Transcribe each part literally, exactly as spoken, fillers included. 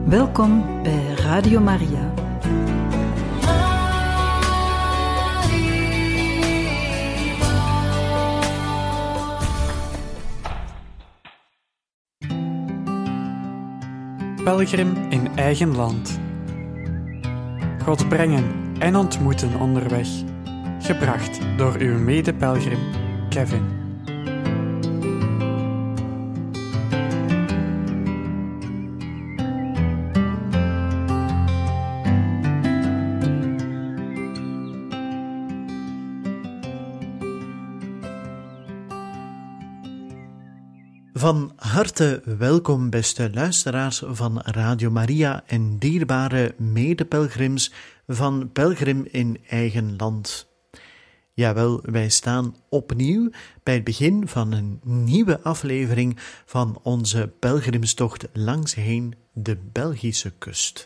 Welkom bij Radio Maria. Pelgrim in eigen land. God brengen en ontmoeten onderweg. Gebracht door uw mede-pelgrim Kevin. Van harte welkom, beste luisteraars van Radio Maria en dierbare medepelgrims van Pelgrim in eigen land. Jawel, wij staan opnieuw bij het begin van een nieuwe aflevering van onze pelgrimstocht langsheen de Belgische kust.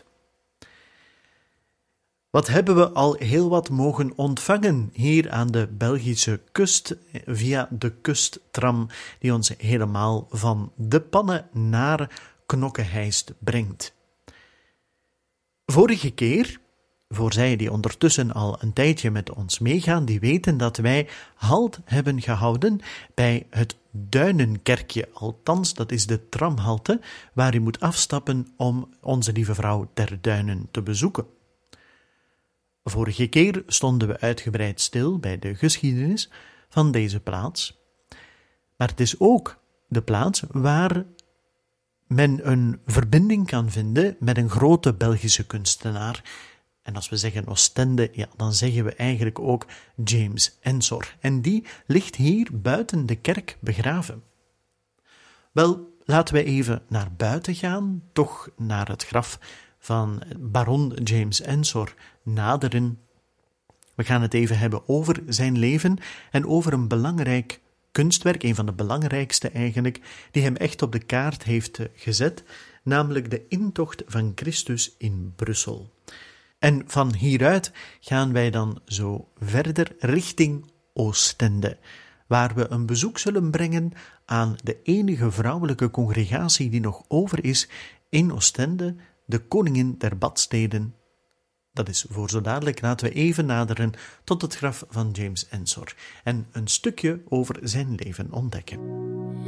Wat hebben we al heel wat mogen ontvangen hier aan de Belgische kust via de kusttram die ons helemaal van De Pannen naar Knokke-Heist brengt. Vorige keer, voor zij die ondertussen al een tijdje met ons meegaan, die weten dat wij halt hebben gehouden bij het Duinenkerkje, althans dat is de tramhalte waar u moet afstappen om Onze Lieve Vrouw ter Duinen te bezoeken. Vorige keer stonden we uitgebreid stil bij de geschiedenis van deze plaats. Maar het is ook de plaats waar men een verbinding kan vinden met een grote Belgische kunstenaar. En als we zeggen Oostende, ja, dan zeggen we eigenlijk ook James Ensor. En die ligt hier buiten de kerk begraven. Wel, laten we even naar buiten gaan, toch naar het graf van baron James Ensor naderen. We gaan het even hebben over zijn leven en over een belangrijk kunstwerk, een van de belangrijkste eigenlijk, die hem echt op de kaart heeft gezet, namelijk de intocht van Christus in Brussel. En van hieruit gaan wij dan zo verder richting Oostende, waar we een bezoek zullen brengen aan de enige vrouwelijke congregatie die nog over is in Oostende, de koningin der badsteden. Dat is voor zo dadelijk. Laten we even naderen tot het graf van James Ensor en een stukje over zijn leven ontdekken.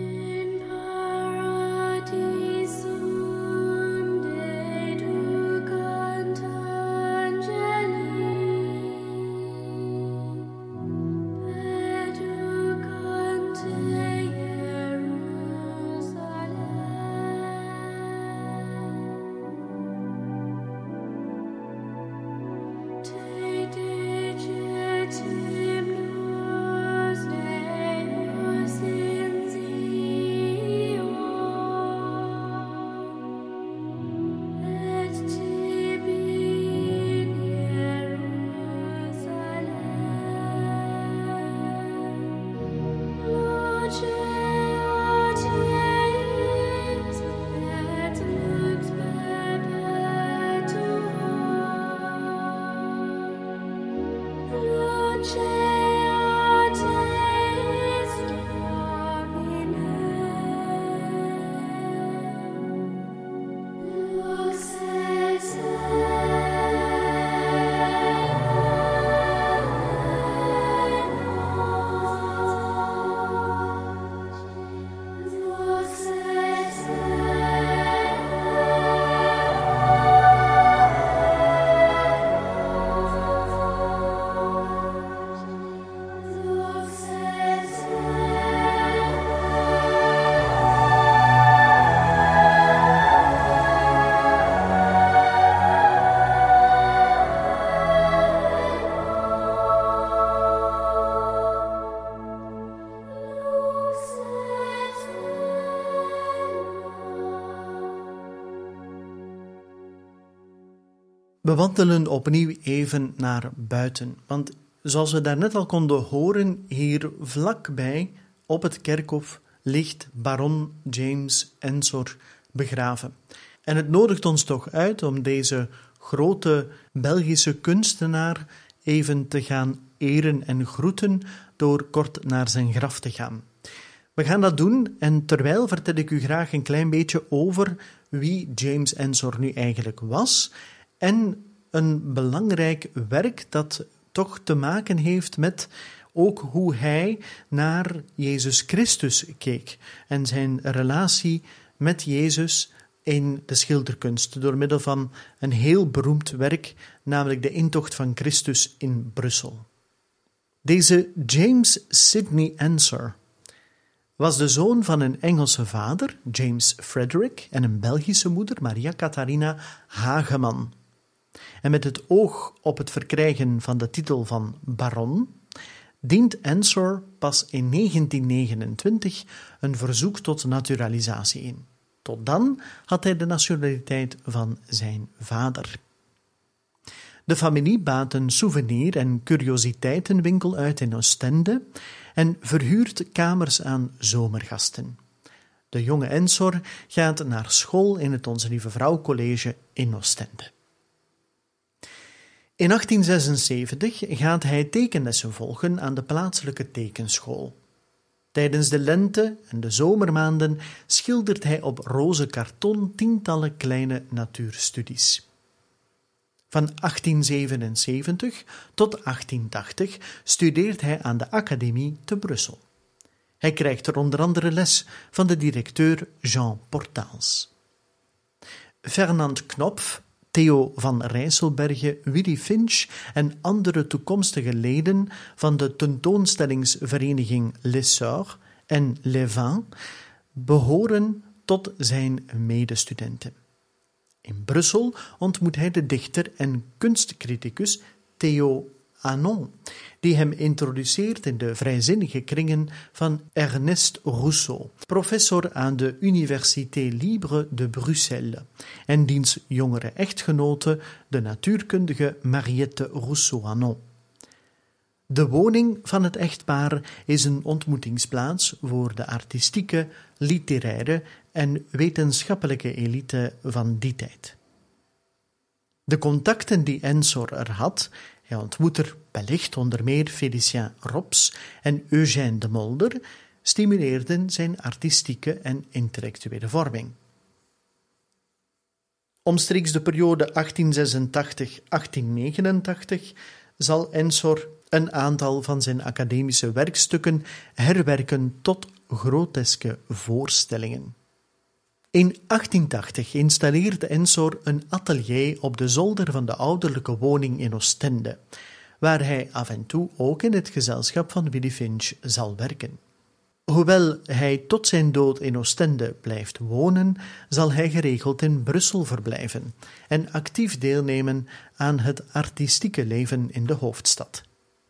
We wandelen opnieuw even naar buiten, want zoals we daarnet al konden horen, hier vlakbij op het kerkhof ligt baron James Ensor begraven. En het nodigt ons toch uit om deze grote Belgische kunstenaar even te gaan eren en groeten door kort naar zijn graf te gaan. We gaan dat doen en terwijl vertel ik u graag een klein beetje over wie James Ensor nu eigenlijk was en een belangrijk werk dat toch te maken heeft met ook hoe hij naar Jezus Christus keek en zijn relatie met Jezus in de schilderkunst door middel van een heel beroemd werk, namelijk de intocht van Christus in Brussel. Deze James Sidney Ensor was de zoon van een Engelse vader, James Frederick, en een Belgische moeder, Maria Catharina Hageman. En met het oog op het verkrijgen van de titel van baron, dient Ensor pas in negentien negenentwintig een verzoek tot naturalisatie in. Tot dan had hij de nationaliteit van zijn vader. De familie baat een souvenir- en curiositeitenwinkel uit in Oostende en verhuurt kamers aan zomergasten. De jonge Ensor gaat naar school in het Onze Lieve Vrouw College in Oostende. In achttien zesenzeventig gaat hij tekenlessen volgen aan de plaatselijke tekenschool. Tijdens de lente- en de zomermaanden schildert hij op roze karton tientallen kleine natuurstudies. Van achttien zevenenzeventig tot achttien tachtig studeert hij aan de Academie te Brussel. Hij krijgt er onder andere les van de directeur Jean Portaals. Fernand Knopf, Theo van Rijsselberghe, Willy Finch en andere toekomstige leden van de tentoonstellingsvereniging L'Essor en Les Vins behoren tot zijn medestudenten. In Brussel ontmoet hij de dichter en kunstcriticus Theo Anon, die hem introduceert in de vrijzinnige kringen van Ernest Rousseau, professor aan de Université Libre de Bruxelles, en diens jongere echtgenote, de natuurkundige Mariette Rousseau-Anon. De woning van het echtpaar is een ontmoetingsplaats voor de artistieke, literaire en wetenschappelijke elite van die tijd. De contacten die Ensor er had, hij ontmoet er wellicht onder meer Félicien Rops en Eugène de Mulder, stimuleerden zijn artistieke en intellectuele vorming. Omstreeks de periode achttien zesentachtig tot achttien negenentachtig zal Ensor een aantal van zijn academische werkstukken herwerken tot groteske voorstellingen. In achttien tachtig installeert Ensor een atelier op de zolder van de ouderlijke woning in Oostende, waar hij af en toe ook in het gezelschap van Willy Finch zal werken. Hoewel hij tot zijn dood in Oostende blijft wonen, zal hij geregeld in Brussel verblijven en actief deelnemen aan het artistieke leven in de hoofdstad.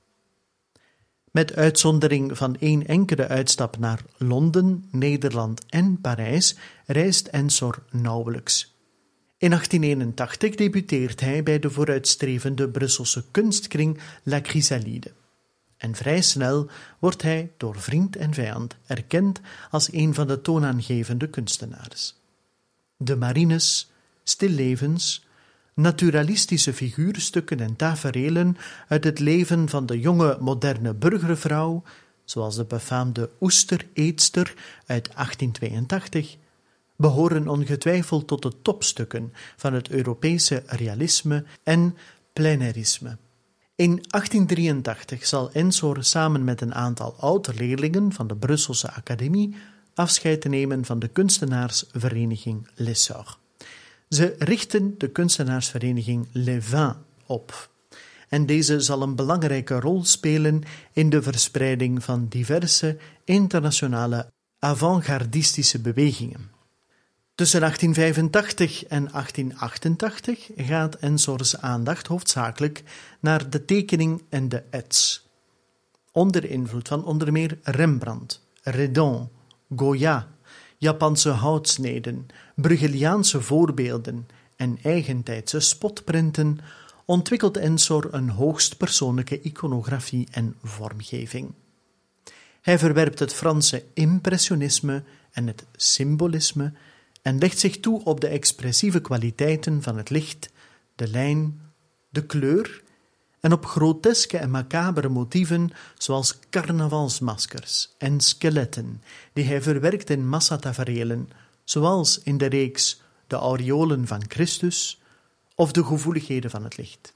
Met uitzondering van één enkele uitstap naar Londen, Nederland en Parijs reist Ensor nauwelijks. In achttien eenentachtig debuteert hij bij de vooruitstrevende Brusselse kunstkring La Chrysalide. En vrij snel wordt hij door vriend en vijand erkend als een van de toonaangevende kunstenaars. De marines, stillevens, naturalistische figuurstukken en taferelen uit het leven van de jonge moderne burgervrouw, zoals de befaamde Oestereetster uit achttien tweeëntachtig, behoren ongetwijfeld tot de topstukken van het Europese realisme en plein-airisme. In achttien drieëntachtig zal Ensor samen met een aantal oud-leerlingen van de Brusselse Academie afscheid nemen van de kunstenaarsvereniging L'Essor. Ze richten de kunstenaarsvereniging Les Vins op. En deze zal een belangrijke rol spelen in de verspreiding van diverse internationale avant-gardistische bewegingen. Tussen achttien vijfentachtig en achttien achtentachtig gaat Ensors aandacht hoofdzakelijk naar de tekening en de ets. Onder invloed van onder meer Rembrandt, Redon, Goya, Japanse houtsneden, Bruegeliaanse voorbeelden en eigentijdse spotprinten ontwikkelt Ensor een hoogst persoonlijke iconografie en vormgeving. Hij verwerpt het Franse impressionisme en het symbolisme en legt zich toe op de expressieve kwaliteiten van het licht, de lijn, de kleur en op groteske en macabere motieven zoals carnavalsmaskers en skeletten die hij verwerkt in massataferelen, zoals in de reeks De Aureolen van Christus of De Gevoeligheden van het Licht.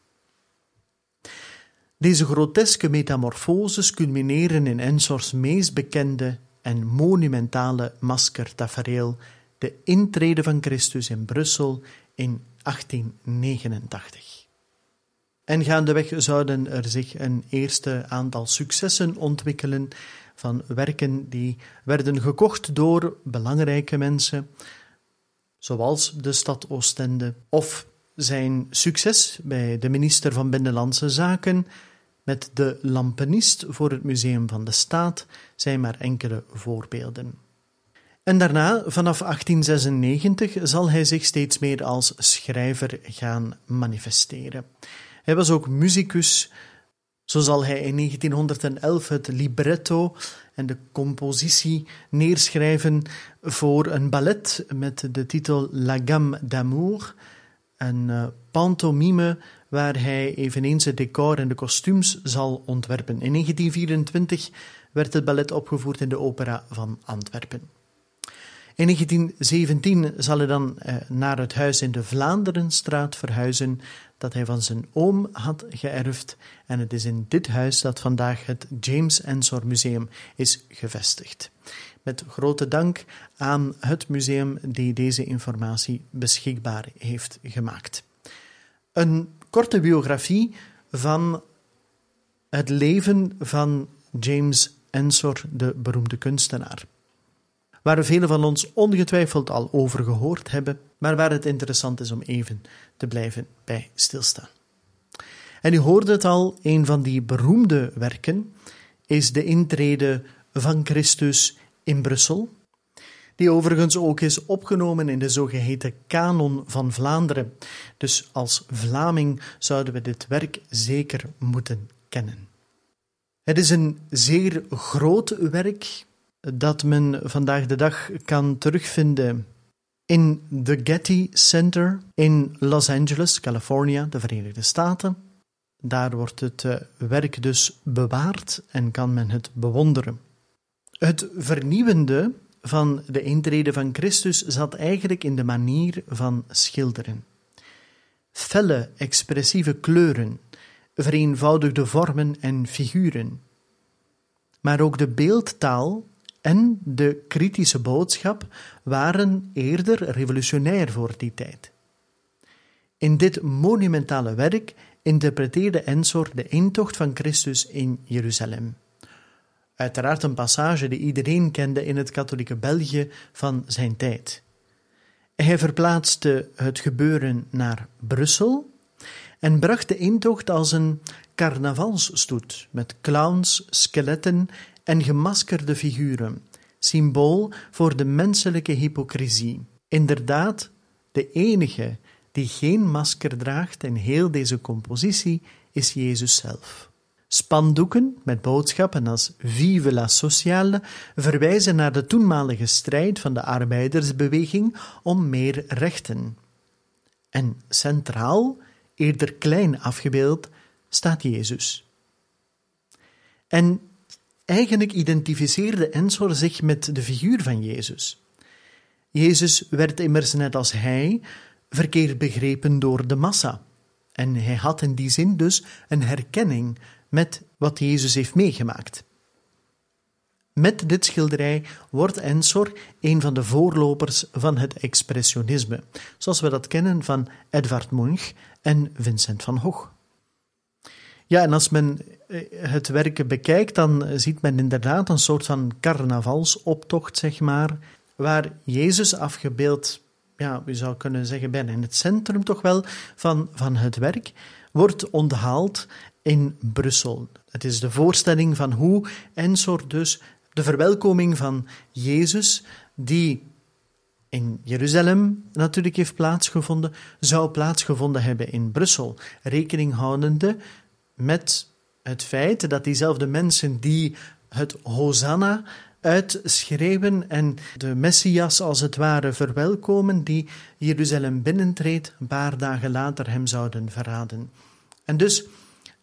Deze groteske metamorfoses culmineren in Ensors meest bekende en monumentale maskertafereel, de intrede van Christus in Brussel in achttien negenentachtig. En gaandeweg zouden er zich een eerste aantal successen ontwikkelen van werken die werden gekocht door belangrijke mensen, zoals de stad Oostende, of zijn succes bij de minister van Binnenlandse Zaken met de lampenist voor het Museum van de Staat zijn maar enkele voorbeelden. En daarna, vanaf achttien zesennegentig, zal hij zich steeds meer als schrijver gaan manifesteren. Hij was ook musicus. Zo zal hij in negentienhonderdelf het libretto en de compositie neerschrijven voor een ballet met de titel La Gamme d'Amour, een uh, pantomime waar hij eveneens het decor en de kostuums zal ontwerpen. In negentien vierentwintig werd het ballet opgevoerd in de Opera van Antwerpen. In negentien zeventien zal hij dan eh, naar het huis in de Vlaanderenstraat verhuizen dat hij van zijn oom had geërfd, en het is in dit huis dat vandaag het James Ensor Museum is gevestigd. Met grote dank aan het museum die deze informatie beschikbaar heeft gemaakt. Een korte biografie van het leven van James Ensor, de beroemde kunstenaar, waar velen van ons ongetwijfeld al over gehoord hebben, maar waar het interessant is om even te blijven bij stilstaan. En u hoorde het al, een van die beroemde werken is de intrede van Christus in Brussel, die overigens ook is opgenomen in de zogeheten Canon van Vlaanderen. Dus als Vlaming zouden we dit werk zeker moeten kennen. Het is een zeer groot werk dat men vandaag de dag kan terugvinden in de Getty Center in Los Angeles, California, de Verenigde Staten. Daar wordt het werk dus bewaard en kan men het bewonderen. Het vernieuwende van de intrede van Christus zat eigenlijk in de manier van schilderen. Felle, expressieve kleuren, vereenvoudigde vormen en figuren. Maar ook de beeldtaal en de kritische boodschap waren eerder revolutionair voor die tijd. In dit monumentale werk interpreteerde Ensor de intocht van Christus in Jeruzalem. Uiteraard een passage die iedereen kende in het katholieke België van zijn tijd. Hij verplaatste het gebeuren naar Brussel en bracht de intocht als een carnavalsstoet met clowns, skeletten en gemaskerde figuren, symbool voor de menselijke hypocrisie. Inderdaad, de enige die geen masker draagt in heel deze compositie is Jezus zelf. Spandoeken met boodschappen als Vive la Sociale verwijzen naar de toenmalige strijd van de arbeidersbeweging om meer rechten. En centraal, eerder klein afgebeeld, staat Jezus. En eigenlijk identificeerde Ensor zich met de figuur van Jezus. Jezus werd immers net als hij verkeerd begrepen door de massa. En hij had in die zin dus een herkenning met wat Jezus heeft meegemaakt. Met dit schilderij wordt Ensor een van de voorlopers van het expressionisme, zoals we dat kennen van Edvard Munch en Vincent van Gogh. Ja, en als men het werk bekijkt, dan ziet men inderdaad een soort van carnavalsoptocht, zeg maar, waar Jezus afgebeeld, ja, u zou kunnen zeggen, bijna in het centrum toch wel van, van het werk, wordt onthaald in Brussel. Het is de voorstelling van hoe Ensor dus de verwelkoming van Jezus, die in Jeruzalem natuurlijk heeft plaatsgevonden, zou plaatsgevonden hebben in Brussel, rekening houdende met het feit dat diezelfde mensen die het Hosanna uitschreeuwen en de Messias als het ware verwelkomen, die Jeruzalem binnentreedt, een paar dagen later hem zouden verraden. En dus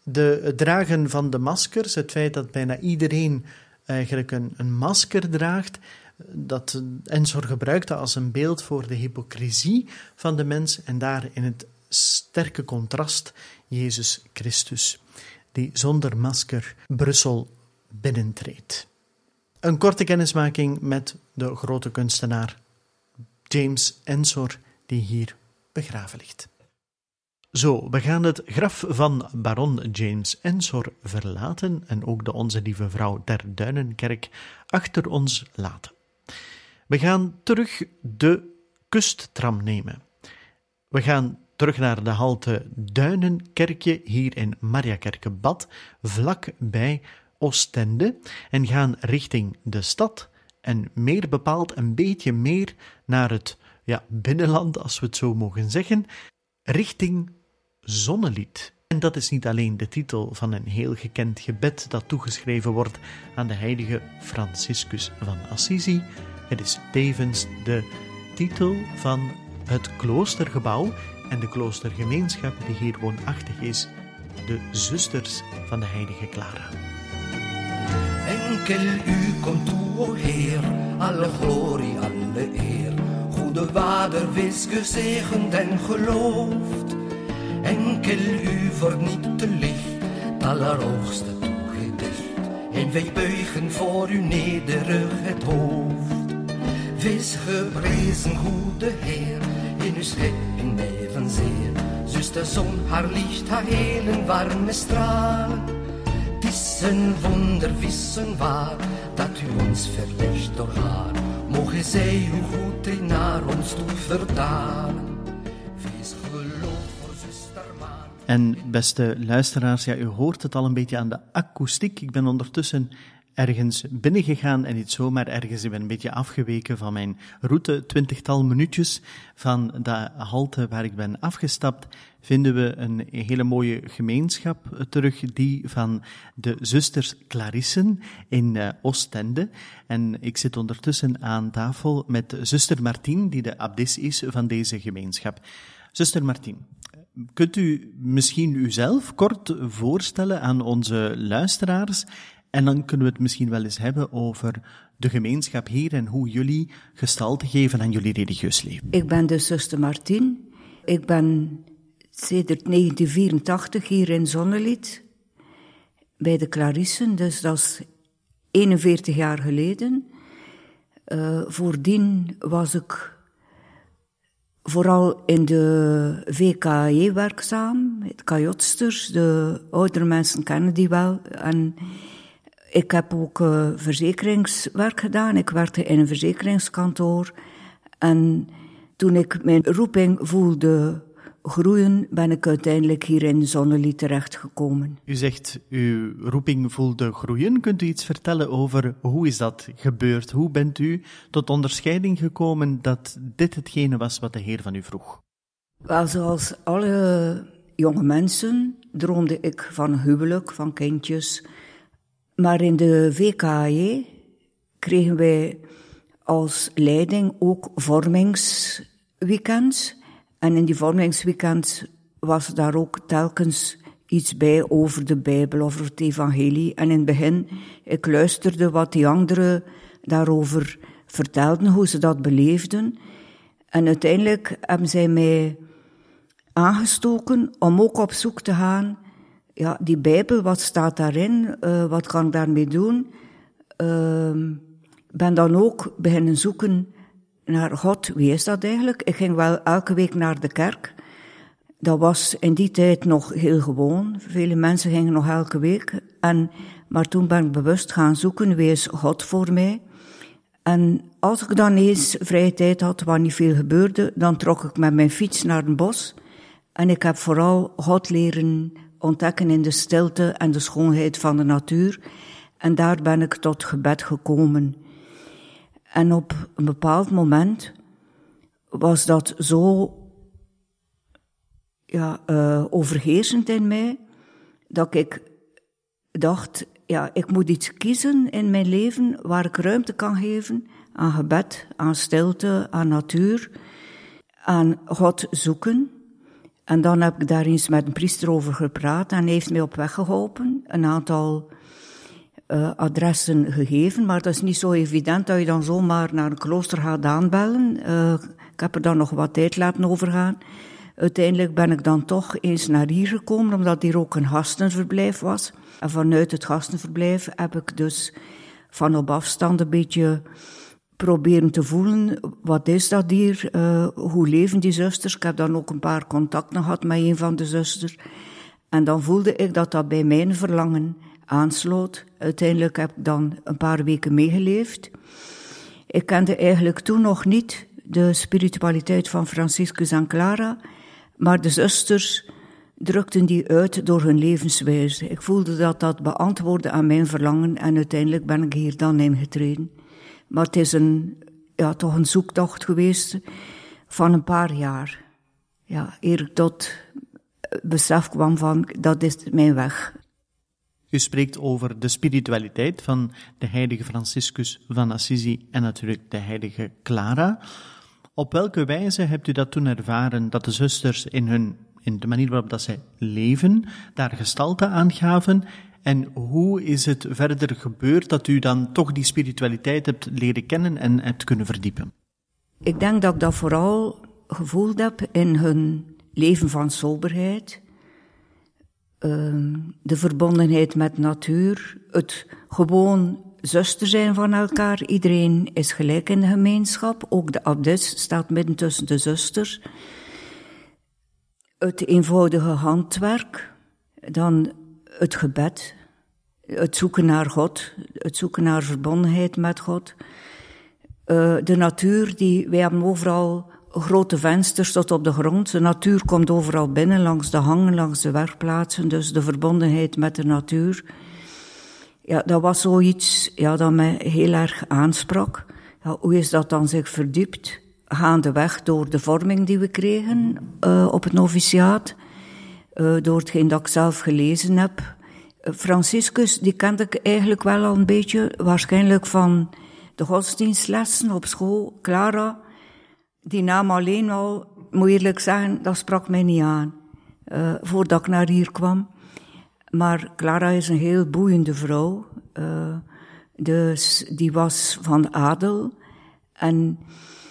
De, het dragen van de maskers, het feit dat bijna iedereen eigenlijk een, een masker draagt, dat Ensor gebruikte als een beeld voor de hypocrisie van de mens en daar in het sterke contrast Jezus Christus, die zonder masker Brussel binnentreedt. Een korte kennismaking met de grote kunstenaar James Ensor, die hier begraven ligt. Zo, we gaan het graf van baron James Ensor verlaten en ook de Onze Lieve Vrouw der Duinenkerk achter ons laten. We gaan terug de kusttram nemen. We gaan terug naar de halte Duinenkerkje hier in Mariakerke-Bad, vlak bij Oostende, en gaan richting de stad en meer bepaald een beetje meer naar het ja, binnenland, als we het zo mogen zeggen, richting Zonnelied. En dat is niet alleen de titel van een heel gekend gebed dat toegeschreven wordt aan de heilige Franciscus van Assisi. Het is tevens de titel van het kloostergebouw en de kloostergemeenschap die hier woonachtig is, de Zusters van de heilige Clara. Enkel u komt toe, o Heer, alle glorie, alle eer. Goede Vader, wees gezegend en geloofd. Enkel u verniet te licht, het allerhoogste toegedicht. En wij buigen voor u nederig het hoofd. Wees geprezen, goede Heer, in uw schepping evenzeer. Zuster zon, haar licht, haar helen warme stralen. Het is een wonder, wissen waar, dat u ons verlicht door haar. Mogen zij uw goed naar ons toe vertalen. Wees geloof voor zuster Maan. En beste luisteraars, ja, u hoort het al een beetje aan de akoestiek. Ik ben ondertussen ergens binnengegaan en niet zomaar ergens. Ik ben een beetje afgeweken van mijn route. Twintigtal minuutjes van de halte waar ik ben afgestapt, vinden we een hele mooie gemeenschap terug, die van de zusters Clarissen in uh, Oostende. En ik zit ondertussen aan tafel met zuster Martien, die de abdis is van deze gemeenschap. Zuster Martien, kunt u misschien uzelf kort voorstellen aan onze luisteraars? En dan kunnen we het misschien wel eens hebben over de gemeenschap hier en hoe jullie gestalte geven aan jullie religieus leven. Ik ben de zuster Martien. Ik ben sedert negentien vierentachtig hier in Zonnelied bij de Clarissen, dus dat is eenenveertig jaar geleden. Uh, voordien was ik vooral in de V K E werkzaam, het kajotsters. De oudere mensen kennen die wel. En ik heb ook uh, verzekeringswerk gedaan. Ik werkte in een verzekeringskantoor. En toen ik mijn roeping voelde groeien, ben ik uiteindelijk hier in Zonnelied terechtgekomen. U zegt, uw roeping voelde groeien. Kunt u iets vertellen over hoe is dat gebeurd? Hoe bent u tot onderscheiding gekomen dat dit hetgene was wat de Heer van u vroeg? Wel, zoals alle jonge mensen droomde ik van een huwelijk, van kindjes. Maar in de V K E kregen wij als leiding ook vormingsweekends. En in die vormingsweekends was daar ook telkens iets bij over de Bijbel, over het evangelie. En in het begin, ik luisterde wat die anderen daarover vertelden, hoe ze dat beleefden. En uiteindelijk hebben zij mij aangestoken om ook op zoek te gaan. Ja, die Bijbel, wat staat daarin? Uh, wat kan ik daarmee doen? Ik uh, ben dan ook beginnen zoeken naar God. Wie is dat eigenlijk? Ik ging wel elke week naar de kerk. Dat was in die tijd nog heel gewoon. Vele mensen gingen nog elke week. En, maar toen ben ik bewust gaan zoeken, wie is God voor mij? En als ik dan eens vrije tijd had, waar niet veel gebeurde, dan trok ik met mijn fiets naar een bos. En ik heb vooral God leren ontdekken in de stilte en de schoonheid van de natuur. En daar ben ik tot gebed gekomen. En op een bepaald moment was dat zo ja, uh, overheersend in mij, dat ik dacht, ja, ik moet iets kiezen in mijn leven waar ik ruimte kan geven aan gebed, aan stilte, aan natuur, aan God zoeken. En dan heb ik daar eens met een priester over gepraat en hij heeft mij op weg geholpen. Een aantal uh, adressen gegeven, maar dat is niet zo evident dat je dan zomaar naar een klooster gaat aanbellen. Uh, ik heb er dan nog wat tijd laten overgaan. Uiteindelijk ben ik dan toch eens naar hier gekomen, omdat hier ook een gastenverblijf was. En vanuit het gastenverblijf heb ik dus van op afstand een beetje proberen te voelen, wat is dat hier, uh, hoe leven die zusters. Ik heb dan ook een paar contacten gehad met een van de zusters. En dan voelde ik dat dat bij mijn verlangen aansloot. Uiteindelijk heb ik dan een paar weken meegeleefd. Ik kende eigenlijk toen nog niet de spiritualiteit van Franciscus en Clara, maar de zusters drukten die uit door hun levenswijze. Ik voelde dat dat beantwoordde aan mijn verlangen en uiteindelijk ben ik hier dan ingetreden. Maar het is een, ja, toch een zoektocht geweest van een paar jaar. Ja, eer ik tot besef kwam van, dat is mijn weg. U spreekt over de spiritualiteit van de heilige Franciscus van Assisi en natuurlijk de heilige Clara. Op welke wijze hebt u dat toen ervaren, dat de zusters in, hun, in de manier waarop dat zij leven, daar gestalte aan gaven? En hoe is het verder gebeurd dat u dan toch die spiritualiteit hebt leren kennen en hebt kunnen verdiepen? Ik denk dat ik dat vooral gevoeld heb in hun leven van soberheid, de verbondenheid met natuur, het gewoon zuster zijn van elkaar. Iedereen is gelijk in de gemeenschap, ook de abdis staat midden tussen de zusters. Het eenvoudige handwerk, dan het gebed, het zoeken naar God, het zoeken naar verbondenheid met God. Uh, de natuur, die, wij hebben overal grote vensters tot op de grond. De natuur komt overal binnen, langs de hangen, langs de werkplaatsen. Dus de verbondenheid met de natuur. Ja, dat was zoiets, ja, dat mij heel erg aansprak. Ja, hoe is dat dan zich verdiept? Gaandeweg door de vorming die we kregen uh, op het noviciaat. Uh, door hetgeen dat ik zelf gelezen heb. Uh, Franciscus, die kende ik eigenlijk wel al een beetje, waarschijnlijk van de godsdienstlessen op school. Clara, die naam alleen al, moet eerlijk zeggen, dat sprak mij niet aan. Uh, voordat ik naar hier kwam. Maar Clara is een heel boeiende vrouw. Uh, dus die was van adel. En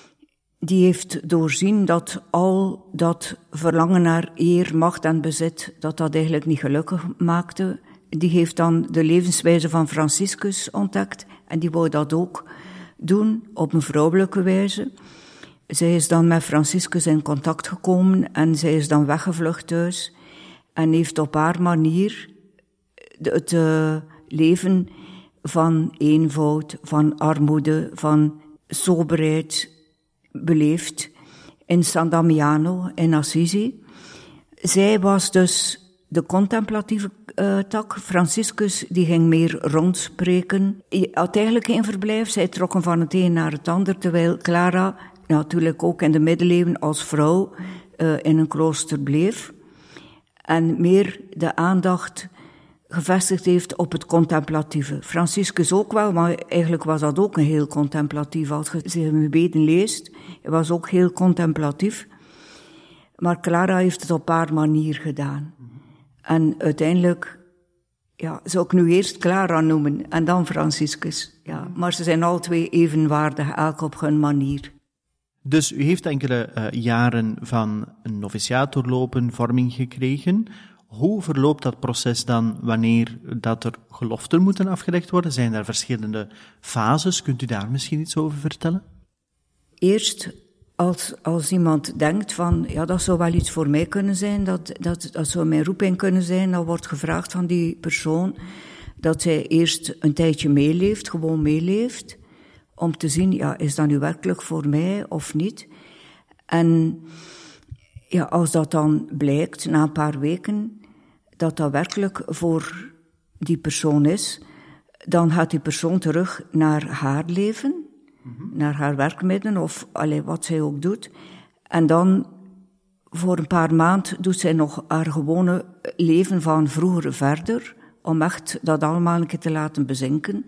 die heeft doorzien dat al dat verlangen naar eer, macht en bezit, dat dat eigenlijk niet gelukkig maakte. Die heeft dan de levenswijze van Franciscus ontdekt. En die wou dat ook doen op een vrouwelijke wijze. Zij is dan met Franciscus in contact gekomen en zij is dan weggevlucht thuis. En heeft op haar manier het uh, leven van eenvoud, van armoede, van soberheid beleefd in San Damiano in Assisi. Zij was dus de contemplatieve uh, tak. Franciscus die ging meer rondspreken. Hij had eigenlijk geen verblijf. Zij trokken van het een naar het ander, terwijl Clara natuurlijk ook in de middeleeuwen als vrouw uh, in een klooster bleef. En meer de aandacht gevestigd heeft op het contemplatieve. Franciscus ook wel, maar eigenlijk was dat ook een heel contemplatief. Als je zijn gebeden leest, hij was ook heel contemplatief. Maar Clara heeft het op haar manier gedaan. En uiteindelijk, ja, zou ik nu eerst Clara noemen en dan Franciscus. Ja, maar ze zijn alle twee evenwaardig, elk op hun manier. Dus u heeft enkele uh, jaren van een noviciaat doorlopen, vorming gekregen. Hoe verloopt dat proces dan wanneer dat er geloften moeten afgelegd worden? Zijn er verschillende fases? Kunt u daar misschien iets over vertellen? Eerst, als, als iemand denkt van, ja, dat zou wel iets voor mij kunnen zijn, dat, dat, dat zou mijn roeping kunnen zijn, dan wordt gevraagd van die persoon dat zij eerst een tijdje meeleeft, gewoon meeleeft, om te zien, ja, is dat nu werkelijk voor mij of niet? En ja, als dat dan blijkt, na een paar weken, dat dat werkelijk voor die persoon is, dan gaat die persoon terug naar haar leven, mm-hmm. naar haar werkmiddelen of allee, wat zij ook doet. En dan, voor een paar maanden, doet zij nog haar gewone leven van vroeger verder, om echt dat allemaal een keer te laten bezinken.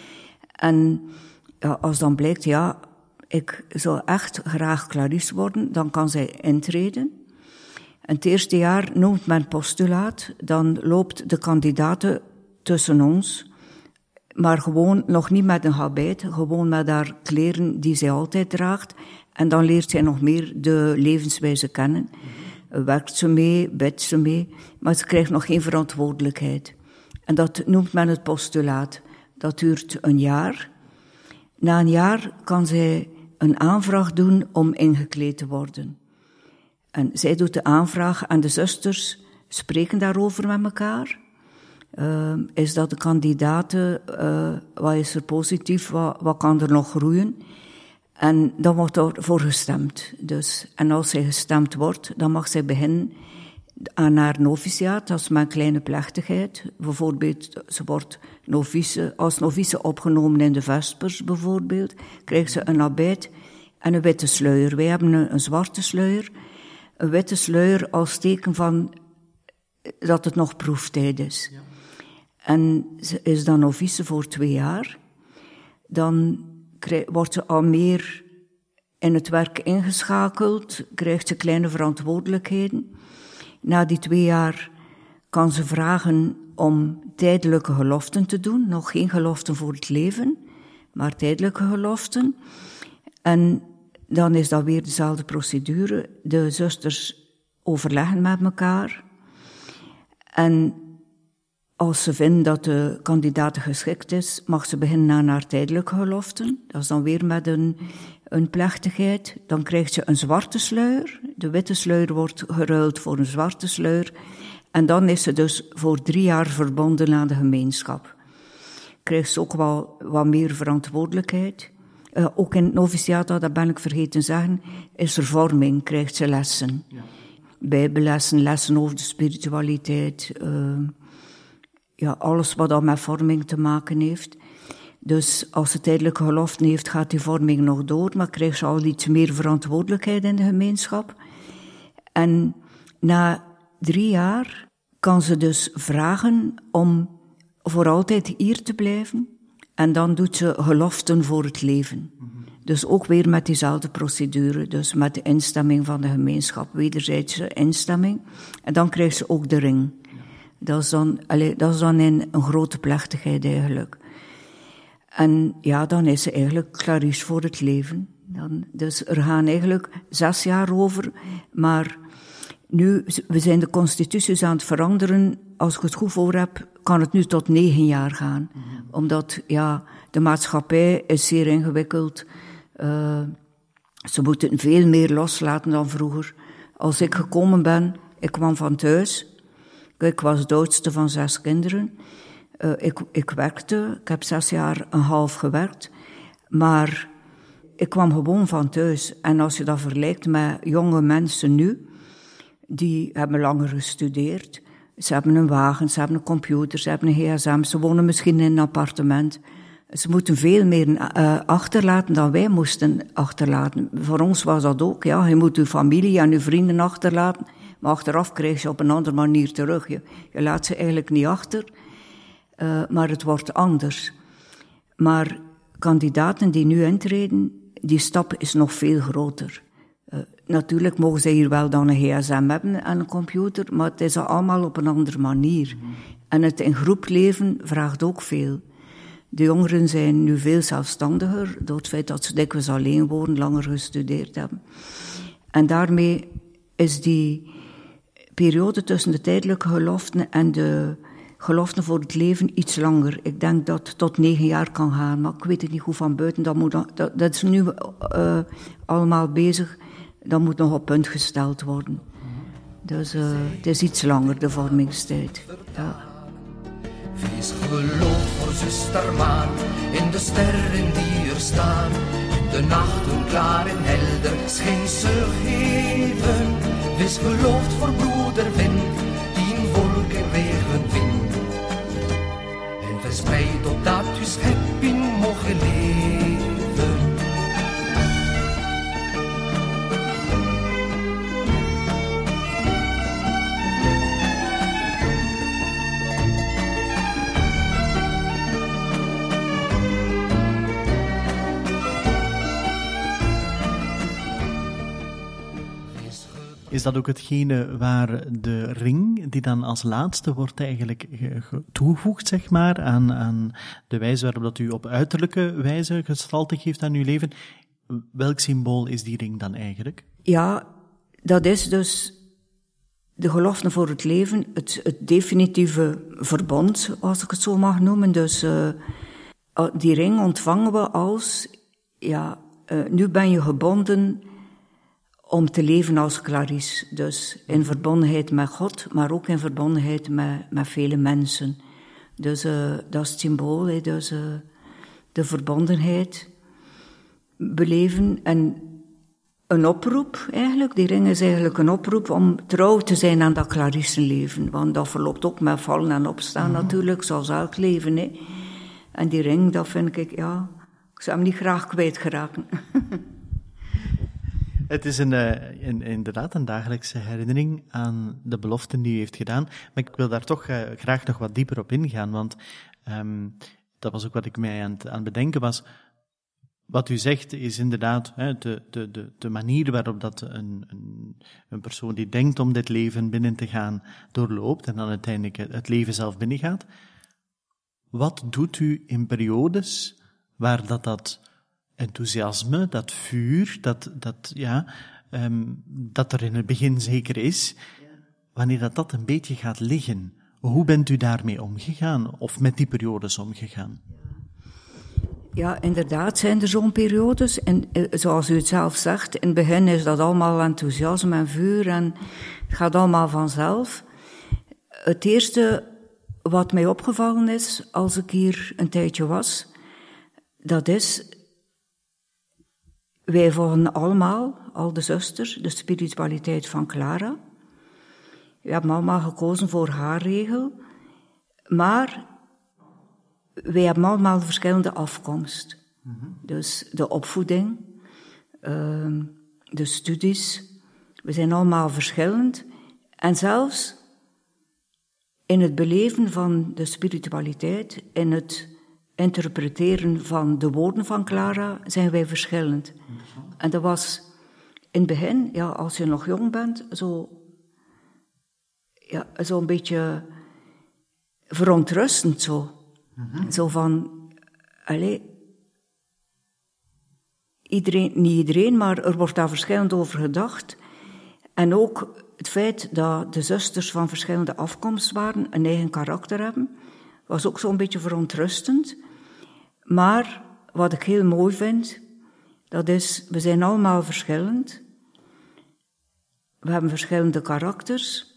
En ja, als dan blijkt, ja, ik zou echt graag clarist worden, dan kan zij intreden. En het eerste jaar noemt men postulaat, dan loopt de kandidaten tussen ons, maar gewoon nog niet met een habit, gewoon met haar kleren die zij altijd draagt. En dan leert zij nog meer de levenswijze kennen. Werkt ze mee, bidt ze mee, maar ze krijgt nog geen verantwoordelijkheid. En dat noemt men het postulaat. Dat duurt een jaar. Na een jaar kan zij een aanvraag doen om ingekleed te worden. En zij doet de aanvraag en de zusters spreken daarover met elkaar. Uh, is dat de kandidaten, uh, wat is er positief, wat, wat kan er nog groeien? En dan wordt er voor gestemd. Dus, en als zij gestemd wordt, dan mag zij beginnen aan haar noviciaat, dat is maar een kleine plechtigheid. Bijvoorbeeld, ze wordt novice, als novice opgenomen in de vespers bijvoorbeeld, krijgt ze een abijt en een witte sluier. Wij hebben een, een zwarte sluier, een witte sluier als teken van dat het nog proeftijd is. Ja. En ze is dan novice voor twee jaar. Dan krijg, wordt ze al meer in het werk ingeschakeld, krijgt ze kleine verantwoordelijkheden. Na die twee jaar kan ze vragen om tijdelijke geloften te doen. Nog geen geloften voor het leven, maar tijdelijke geloften. En dan is dat weer dezelfde procedure. De zusters overleggen met elkaar. En als ze vinden dat de kandidaat geschikt is, mag ze beginnen aan haar tijdelijke geloften. Dat is dan weer met een, een plechtigheid. Dan krijgt ze een zwarte sluier. De witte sluier wordt geruild voor een zwarte sluier. En dan is ze dus voor drie jaar verbonden aan de gemeenschap. Krijgt ze ook wel wat meer verantwoordelijkheid. Uh, ook in het noviciaat, dat ben ik vergeten te zeggen, is er vorming, krijgt ze lessen. Ja. Bijbellessen, lessen over de spiritualiteit. Uh, ja, alles wat dan met vorming te maken heeft. Dus als ze tijdelijke geloften heeft, gaat die vorming nog door, maar krijgt ze al iets meer verantwoordelijkheid in de gemeenschap. En na drie jaar kan ze dus vragen om voor altijd hier te blijven. En dan doet ze geloften voor het leven. Mm-hmm. Dus ook weer met diezelfde procedure, dus met de instemming van de gemeenschap, wederzijdse instemming. En dan krijgt ze ook de ring. Ja. Dat is dan, allez, dat is dan een, een grote plechtigheid eigenlijk. En ja, dan is ze eigenlijk klaar voor het leven. Dan, dus er gaan eigenlijk zes jaar over, maar nu, we zijn de constituties aan het veranderen. Als ik het goed voor heb, kan het nu tot negen jaar gaan. Mm-hmm. Omdat, ja, de maatschappij is zeer ingewikkeld. Uh, ze moeten veel meer loslaten dan vroeger. Als ik gekomen ben, ik kwam van thuis. Ik was de oudste van zes kinderen. Uh, ik, ik werkte, ik heb zes jaar en half gewerkt. Maar ik kwam gewoon van thuis. En als je dat vergelijkt met jonge mensen nu, die hebben langer gestudeerd. Ze hebben een wagen, ze hebben een computer, ze hebben een gsm, ze wonen misschien in een appartement. Ze moeten veel meer uh, achterlaten dan wij moesten achterlaten. Voor ons was dat ook, ja. Je moet je familie en je vrienden achterlaten, maar achteraf krijg je op een andere manier terug. Je, je laat ze eigenlijk niet achter, uh, maar het wordt anders. Maar kandidaten die nu intreden, die stap is nog veel groter. Uh, natuurlijk mogen zij hier wel dan een gsm hebben en een computer, maar het is allemaal op een andere manier. Mm. En het in groep leven vraagt ook veel. De jongeren zijn nu veel zelfstandiger, door het feit dat ze dikwijls alleen wonen, langer gestudeerd hebben. En daarmee is die periode tussen de tijdelijke geloften en de geloften voor het leven iets langer. Ik denk dat het tot negen jaar kan gaan, maar ik weet het niet goed van buiten. Dat, moet dan, dat, dat is nu uh, allemaal bezig. Dat moet nog op punt gesteld worden. Dus uh, het is iets langer, de vormingstijd. Ja. Wees geloof voor zuster maan, in de sterren die er staan. In de nachten klaar en helder schijnt ze geven. Wees geloof voor broeder wind, die in wolken regen vindt. En verspreid totdat uw schepping mogen leven. Is dat ook hetgene waar de ring, die dan als laatste wordt eigenlijk toegevoegd, zeg maar, aan, aan de wijze waarop dat u op uiterlijke wijze gestalte geeft aan uw leven? Welk symbool is die ring dan eigenlijk? Ja, dat is dus de gelofte voor het leven, het, het definitieve verbond, als ik het zo mag noemen. Dus uh, die ring ontvangen we als, ja, uh, nu ben je gebonden om te leven als Clarisse. Dus in verbondenheid met God, maar ook in verbondenheid met, met vele mensen. Dus uh, dat is het symbool, hè, dus uh, de verbondenheid beleven en een oproep eigenlijk. Die ring is eigenlijk een oproep om trouw te zijn aan dat Clarissenleven. Want dat verloopt ook met vallen en opstaan mm-hmm. natuurlijk, zoals elk leven. Hè. En die ring, dat vind ik, ja, ik zou hem niet graag kwijtgeraken. Het is een, een, inderdaad een dagelijkse herinnering aan de beloften die u heeft gedaan. Maar ik wil daar toch uh, graag nog wat dieper op ingaan, want um, dat was ook wat ik mij aan het, aan het bedenken was. Wat u zegt is inderdaad hè, de, de, de, de manier waarop dat een, een, een persoon die denkt om dit leven binnen te gaan doorloopt en dan uiteindelijk het leven zelf binnengaat. Wat doet u in periodes waar dat, dat enthousiasme, dat vuur, dat, dat, ja, um, dat er in het begin zeker is, wanneer dat, dat een beetje gaat liggen? Hoe bent u daarmee omgegaan of met die periodes omgegaan? Ja, inderdaad zijn er zo'n periodes. En zoals u het zelf zegt, in het begin is dat allemaal enthousiasme en vuur en het gaat allemaal vanzelf. Het eerste wat mij opgevallen is, als ik hier een tijdje was, dat is, wij volgen allemaal, al de zusters, de spiritualiteit van Clara. We hebben allemaal gekozen voor haar regel, maar wij hebben allemaal verschillende afkomst. Mm-hmm. Dus de opvoeding, uh, de studies, we zijn allemaal verschillend. En zelfs in het beleven van de spiritualiteit, in het interpreteren van de woorden van Clara, zijn wij verschillend. Mm-hmm. En dat was in het begin, ja, als je nog jong bent, zo, ja, zo een beetje verontrustend zo. Mm-hmm. Zo van, allez, iedereen, niet iedereen, maar er wordt daar verschillend over gedacht. En ook het feit dat de zusters van verschillende afkomst waren, een eigen karakter hebben, was ook zo'n beetje verontrustend. Maar wat ik heel mooi vind, dat is, we zijn allemaal verschillend. We hebben verschillende karakters.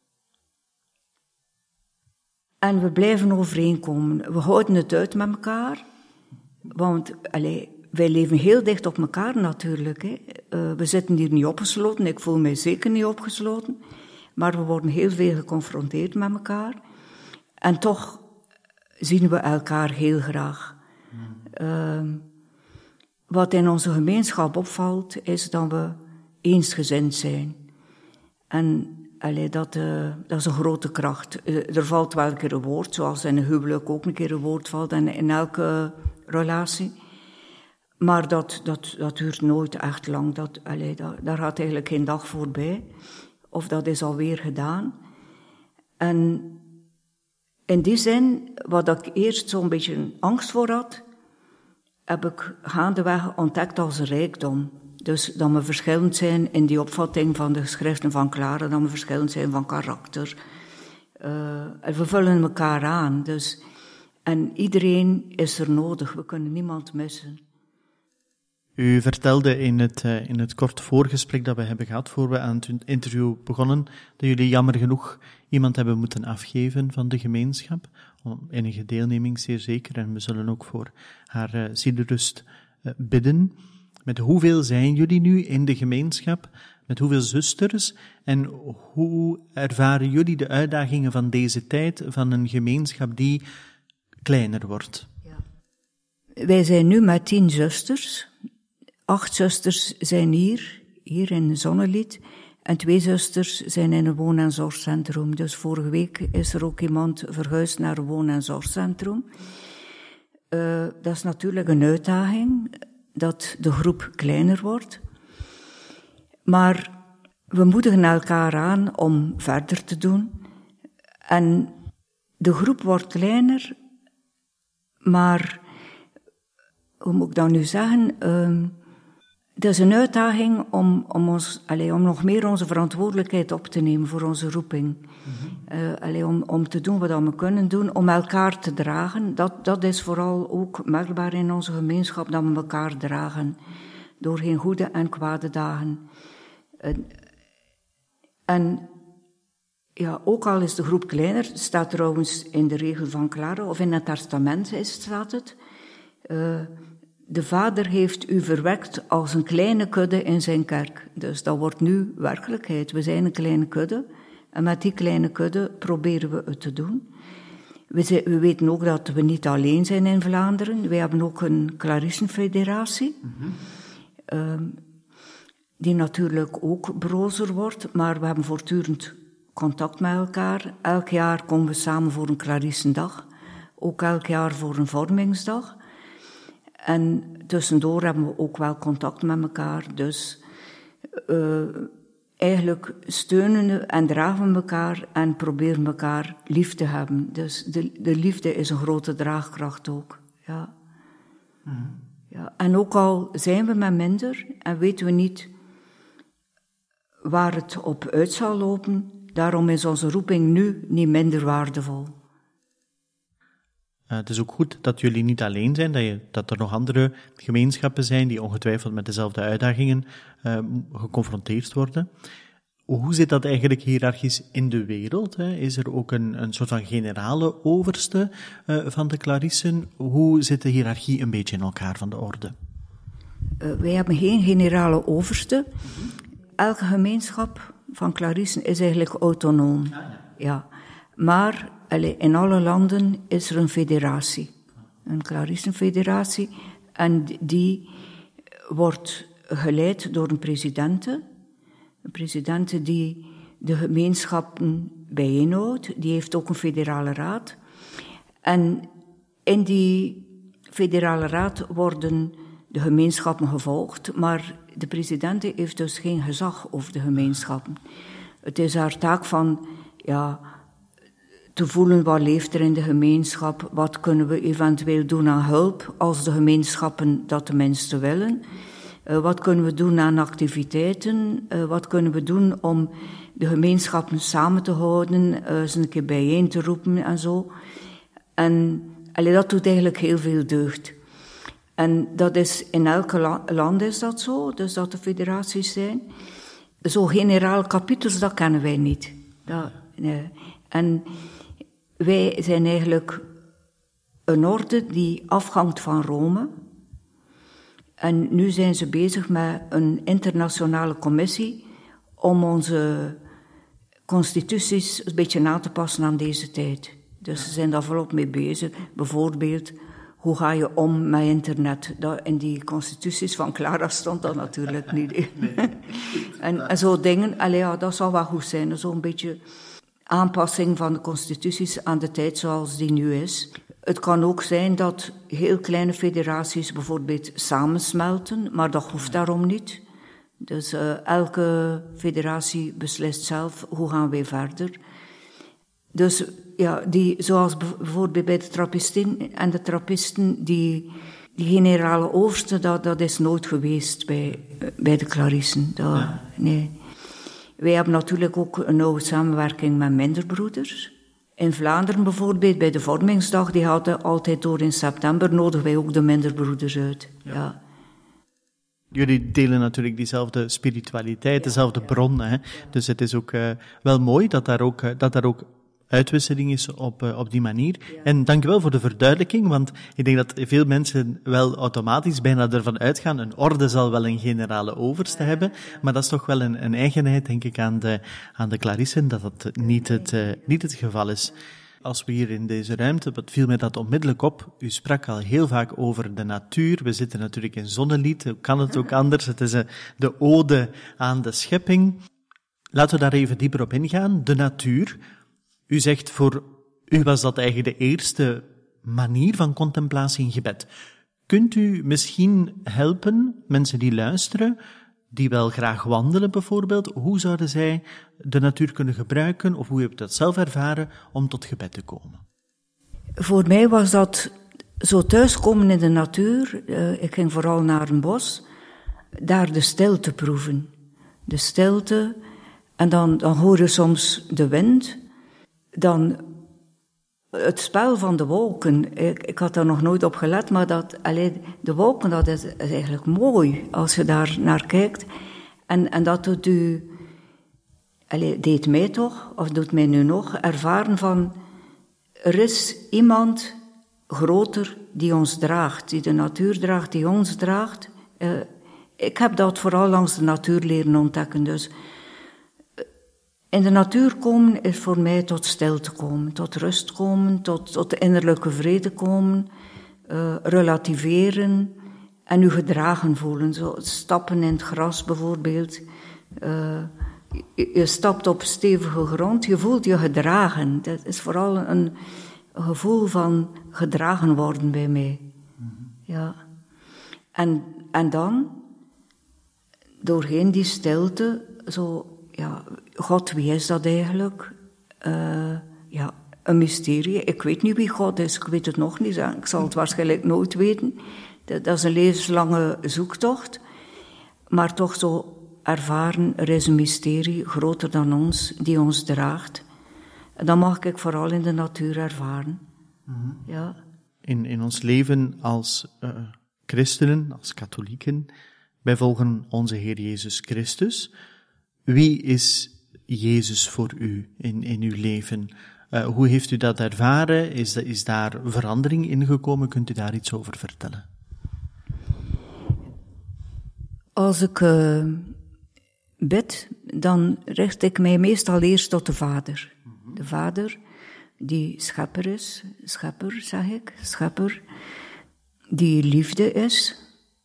En we blijven overeenkomen. We houden het uit met elkaar. Want allez, wij leven heel dicht op elkaar natuurlijk. Hè. Uh, we zitten hier niet opgesloten. Ik voel mij zeker niet opgesloten. Maar we worden heel veel geconfronteerd met elkaar. En toch zien we elkaar heel graag. Uh, wat in onze gemeenschap opvalt, is dat we eensgezind zijn. En allee, dat, uh, dat is een grote kracht. Uh, er valt wel een keer een woord, zoals in een huwelijk ook een keer een woord valt, en in elke relatie. Maar dat, dat, dat duurt nooit echt lang. Dat, allee, dat, daar gaat eigenlijk geen dag voorbij. Of dat is alweer gedaan. En in die zin, wat ik eerst zo'n beetje angst voor had, heb ik gaandeweg ontdekt als een rijkdom. Dus dat we verschillend zijn in die opvatting van de geschriften van Clara, dat we verschillend zijn van karakter. Uh, en we vullen elkaar aan. Dus, en iedereen is er nodig, we kunnen niemand missen. U vertelde in het, uh, in het kort voorgesprek dat we hebben gehad, voor we aan het interview begonnen, dat jullie jammer genoeg iemand hebben moeten afgeven van de gemeenschap. Om enige deelneming zeer zeker, en we zullen ook voor haar uh, zielerust uh, bidden. Met hoeveel zijn jullie nu in de gemeenschap? Met hoeveel zusters? En hoe ervaren jullie de uitdagingen van deze tijd, van een gemeenschap die kleiner wordt? Ja. Wij zijn nu met tien zusters. Acht zusters zijn hier, hier in Zonnelied. En twee zusters zijn in een woon- en zorgcentrum. Dus vorige week is er ook iemand verhuisd naar een woon- en zorgcentrum. Uh, dat is natuurlijk een uitdaging, dat de groep kleiner wordt. Maar we moedigen elkaar aan om verder te doen. En de groep wordt kleiner, maar, hoe moet ik dat nu zeggen? Uh, het is een uitdaging om, om, ons, allez, om nog meer onze verantwoordelijkheid op te nemen voor onze roeping. Mm-hmm. Uh, allez, om, om te doen wat we kunnen doen, om elkaar te dragen. Dat, dat is vooral ook merkbaar in onze gemeenschap, dat we elkaar dragen. Door geen goede en kwade dagen. Uh, en ja, ook al is de groep kleiner, staat trouwens in de regel van Clara, of in het testament is, staat het... Uh, De Vader heeft u verwekt als een kleine kudde in zijn kerk. Dus dat wordt nu werkelijkheid. We zijn een kleine kudde. En met die kleine kudde proberen we het te doen. We, zijn, we weten ook dat we niet alleen zijn in Vlaanderen. We hebben ook een Clarissenfederatie. Mm-hmm. Um, die natuurlijk ook brozer wordt. Maar we hebben voortdurend contact met elkaar. Elk jaar komen we samen voor een Clarissendag. Ook elk jaar voor een vormingsdag. En tussendoor hebben we ook wel contact met elkaar. Dus uh, eigenlijk steunen we en dragen we elkaar en proberen elkaar lief te hebben. Dus de, de liefde is een grote draagkracht ook. Ja. Mm. Ja. En ook al zijn we met minder en weten we niet waar het op uit zal lopen, daarom is onze roeping nu niet minder waardevol. Uh, het is ook goed dat jullie niet alleen zijn, dat, je, dat er nog andere gemeenschappen zijn die ongetwijfeld met dezelfde uitdagingen uh, geconfronteerd worden. Hoe zit dat eigenlijk hiërarchisch in de wereld? Hè? Is er ook een, een soort van generale overste uh, van de Clarissen? Hoe zit de hiërarchie een beetje in elkaar van de orde? Uh, wij hebben geen generale overste. Elke gemeenschap van Clarissen is eigenlijk autonoom. Ah, ja. Ja. Maar in alle landen is er een federatie, een Clarissenfederatie, en die wordt geleid door een presidente, een presidente die de gemeenschappen bijeenhoudt, die heeft ook een federale raad. En in die federale raad worden de gemeenschappen gevolgd, maar de presidente heeft dus geen gezag over de gemeenschappen. Het is haar taak van, ja, te voelen wat leeft er in de gemeenschap, wat kunnen we eventueel doen aan hulp, als de gemeenschappen dat tenminste willen. Uh, wat kunnen we doen aan activiteiten, uh, wat kunnen we doen om de gemeenschappen samen te houden, uh, ze een keer bijeen te roepen en zo. En allee, dat doet eigenlijk heel veel deugd. En dat is, in elk la- land is dat zo, dus dat de federaties zijn. Zo generaal kapitels, dat kennen wij niet. Dat, nee. En wij zijn eigenlijk een orde die afhangt van Rome. En nu zijn ze bezig met een internationale commissie om onze constituties een beetje na te passen aan deze tijd. Dus ze zijn daar volop mee bezig. Bijvoorbeeld, hoe ga je om met internet? Dat, in die constituties van Clara stond dat natuurlijk niet. en, en zo dingen, allee, ja, dat zou wel goed zijn. Zo'n beetje aanpassing van de constituties aan de tijd zoals die nu is. Het kan ook zijn dat heel kleine federaties bijvoorbeeld samensmelten, maar dat hoeft daarom niet. Dus uh, elke federatie beslist zelf hoe gaan wij verder. Dus ja, die, zoals bijvoorbeeld bij de Trappisten en de Trappisten, die, die generale overste, dat, dat is nooit geweest bij, bij de Clarissen. Dat, ja. Nee. Wij hebben natuurlijk ook een nauwe samenwerking met minderbroeders. In Vlaanderen bijvoorbeeld, bij de vormingsdag, die hadden altijd door in september, nodigen wij ook de minderbroeders uit. Ja. Ja. Jullie delen natuurlijk diezelfde spiritualiteit, dezelfde ja, ja. bron. Hè? Dus het is ook uh, wel mooi dat daar ook, uh, dat daar ook uitwisseling is op, uh, op die manier. Ja. En dank u wel voor de verduidelijking, want ik denk dat veel mensen wel automatisch bijna ervan uitgaan, een orde zal wel een generale overste ja. hebben, maar dat is toch wel een, een eigenheid, denk ik, aan de, aan de Clarissen, dat dat niet het, uh, niet het geval is. Als we hier in deze ruimte, wat viel mij dat onmiddellijk op, u sprak al heel vaak over de natuur, we zitten natuurlijk in Zonnelied, hoe kan het ook anders, het is uh, de ode aan de schepping. Laten we daar even dieper op ingaan, de natuur. U zegt, voor u was dat eigenlijk de eerste manier van contemplatie in gebed. Kunt u misschien helpen, mensen die luisteren, die wel graag wandelen bijvoorbeeld, hoe zouden zij de natuur kunnen gebruiken, of hoe heb je dat zelf ervaren, om tot gebed te komen? Voor mij was dat zo thuiskomen in de natuur. Uh, ik ging vooral naar een bos, daar de stilte proeven. De stilte, en dan, dan hoor je soms de wind, dan het spel van de wolken. Ik, ik had daar nog nooit op gelet, maar dat, allee, de wolken, dat is, is eigenlijk mooi als je daar naar kijkt. En, en dat doet u, allee, deed mij toch, of doet mij nu nog, ervaren van, er is iemand groter die ons draagt, die de natuur draagt, die ons draagt. Uh, ik heb dat vooral langs de natuur leren ontdekken, dus in de natuur komen is voor mij tot stilte komen, tot rust komen, tot, tot de innerlijke vrede komen, uh, relativeren en u gedragen voelen. Zo stappen in het gras bijvoorbeeld. Uh, je, je stapt op stevige grond, je voelt je gedragen. Dat is vooral een, een gevoel van gedragen worden bij mij. Mm-hmm. Ja. En, en dan, doorheen die stilte, zo... Ja, God, wie is dat eigenlijk? Uh, ja, een mysterie. Ik weet niet wie God is, ik weet het nog niet. Ik zal het waarschijnlijk nooit weten. Dat, dat is een levenslange zoektocht. Maar toch zo ervaren, er is een mysterie groter dan ons, die ons draagt. En dat mag ik vooral in de natuur ervaren. Mm-hmm. Ja. In, in ons leven als uh, christenen, als katholieken, wij volgen onze Heer Jezus Christus. Wie is Jezus voor u in, in uw leven? Uh, hoe heeft u dat ervaren? Is, is daar verandering in gekomen? Kunt u daar iets over vertellen? Als ik uh, bid, dan richt ik mij meestal eerst tot de Vader. De Vader, die schepper is, schepper zeg ik, schepper, die liefde is,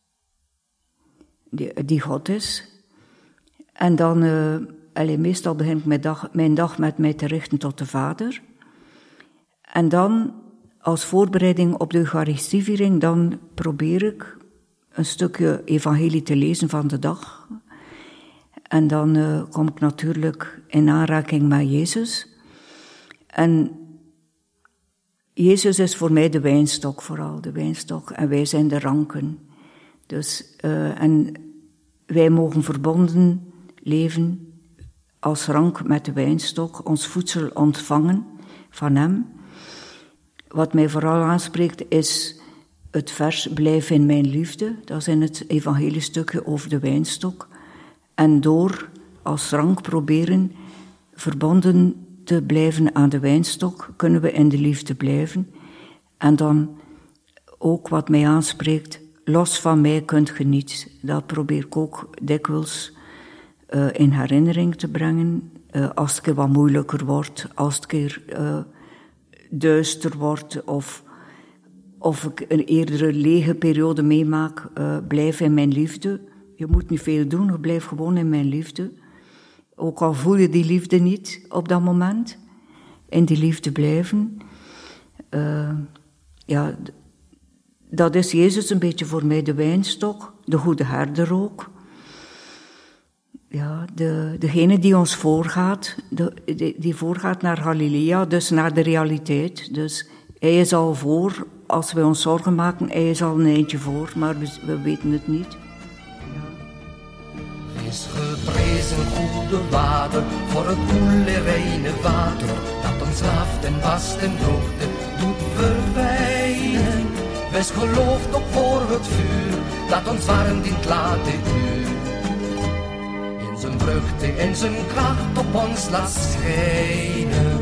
die, die God is. En dan, uh, allez, meestal begin ik mijn dag, mijn dag met mij te richten tot de Vader. En dan, als voorbereiding op de Eucharistieviering, dan probeer ik een stukje evangelie te lezen van de dag. En dan uh, kom ik natuurlijk in aanraking met Jezus. En Jezus is voor mij de wijnstok vooral, de wijnstok. En wij zijn de ranken. Dus, uh, en wij mogen verbonden leven als rank met de wijnstok, ons voedsel ontvangen van hem. Wat mij vooral aanspreekt is het vers blijf in mijn liefde. Dat is in het evangeliestukje over de wijnstok. En door als rank proberen verbonden te blijven aan de wijnstok, kunnen we in de liefde blijven. En dan ook wat mij aanspreekt, los van mij kunt ge niet. Dat probeer ik ook dikwijls Uh, in herinnering te brengen, uh, als het keer wat moeilijker wordt, als het keer uh, duister wordt, of, of ik een eerdere lege periode meemaak, uh, blijf in mijn liefde. Je moet niet veel doen, je blijft gewoon in mijn liefde. Ook al voel je die liefde niet op dat moment, in die liefde blijven. Uh, ja, d- dat is Jezus een beetje voor mij de wijnstok, de goede herder ook. Ja, de, degene die ons voorgaat, de, de, die voorgaat naar Galilea, dus naar de realiteit. Dus hij is al voor, als we ons zorgen maken, hij is al een eindje voor, maar we, we weten het niet. Ja. Wees geprezen, goede Vader, voor het koele, reine water, dat ons laft en wast en droogte doet verdwijnen. Wees geloofd ook voor het vuur, dat ons warmt in het late uur. Zijn vreugde en zijn kracht op ons laat schijnen.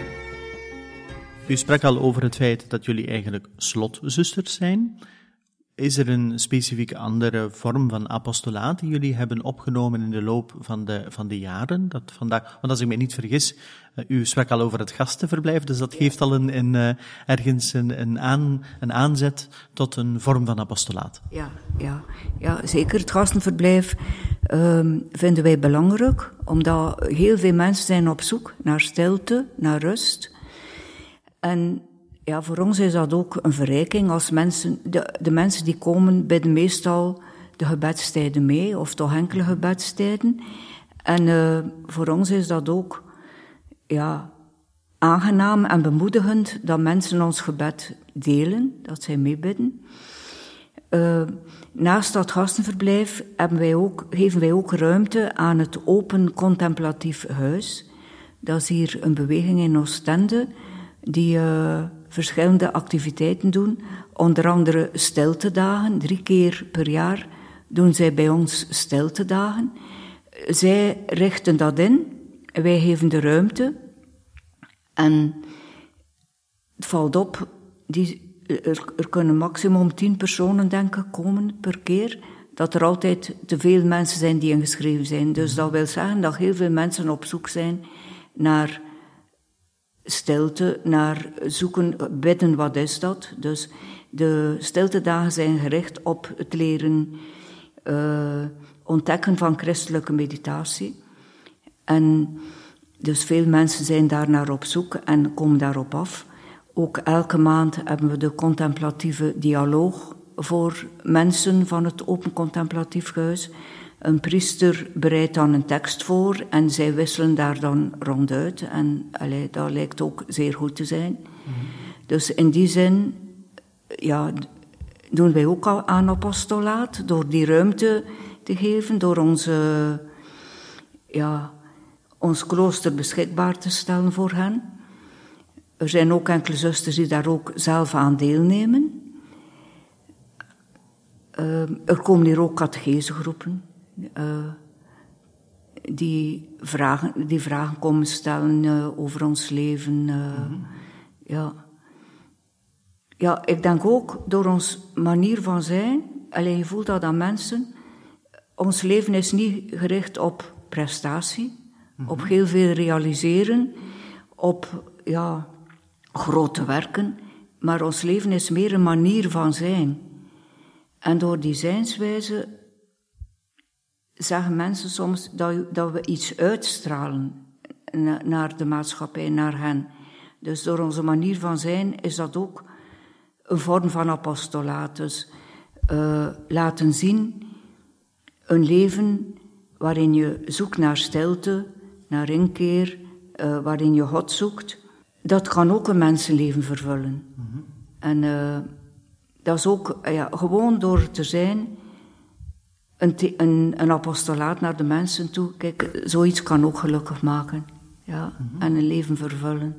U sprak al over het feit dat jullie eigenlijk slotzusters zijn. Is er een specifieke andere vorm van apostolaat die jullie hebben opgenomen in de loop van de, van de jaren? Dat vandaag, want als ik me niet vergis, uh, u sprak al over het gastenverblijf, dus dat geeft al een, een, uh, ergens een, een, aan, een aanzet tot een vorm van apostolaat. Ja, ja, ja zeker. Het gastenverblijf um, vinden wij belangrijk, omdat heel veel mensen zijn op zoek naar stilte, naar rust. En ja, voor ons is dat ook een verrijking als mensen, de, de mensen die komen bidden meestal de gebedstijden mee, of toch enkele gebedstijden. En uh, voor ons is dat ook, ja, aangenaam en bemoedigend dat mensen ons gebed delen, dat zij meebidden. Uh, naast dat gastenverblijf hebben wij ook, geven wij ook ruimte aan het Open Contemplatief Huis. Dat is hier een beweging in Oostende, die uh, verschillende activiteiten doen, onder andere stiltedagen. Drie keer per jaar doen zij bij ons stiltedagen. Zij richten dat in, wij geven de ruimte. En het valt op, die, er, er kunnen maximum tien personen, denk ik, komen per keer, dat er altijd te veel mensen zijn die ingeschreven zijn. Dus dat wil zeggen dat heel veel mensen op zoek zijn naar stilte, naar zoeken, bidden, wat is dat? Dus de stiltedagen zijn gericht op het leren uh, ontdekken van christelijke meditatie. En dus veel mensen zijn daar naar op zoek en komen daarop af. Ook elke maand hebben we de contemplatieve dialoog voor mensen van het Open Contemplatief Huis. Een priester bereidt dan een tekst voor en zij wisselen daar dan ronduit. En allee, dat lijkt ook zeer goed te zijn. Mm-hmm. Dus in die zin, ja, doen wij ook al aan apostolaat, door die ruimte te geven, door onze, ja, ons klooster beschikbaar te stellen voor hen. Er zijn ook enkele zusters die daar ook zelf aan deelnemen. Uh, er komen hier ook catechesegroepen. Uh, die, vragen, die vragen komen stellen uh, over ons leven. Uh, mm-hmm. ja. ja, ik denk ook door onze manier van zijn, alleen je voelt dat aan mensen, ons leven is niet gericht op prestatie, mm-hmm. op heel veel realiseren, op ja, grote werken, maar ons leven is meer een manier van zijn. En door die zijnswijze zeggen mensen soms dat, dat we iets uitstralen naar de maatschappij, naar hen. Dus door onze manier van zijn is dat ook een vorm van apostolaat. Dus uh, laten zien een leven waarin je zoekt naar stilte, naar inkeer, uh, waarin je God zoekt. Dat kan ook een mensenleven vervullen. Mm-hmm. En uh, dat is ook uh, ja, gewoon door te zijn Een, te, een, een apostolaat naar de mensen toe. Kijk, zoiets kan ook gelukkig maken. Ja, mm-hmm. En een leven vervullen.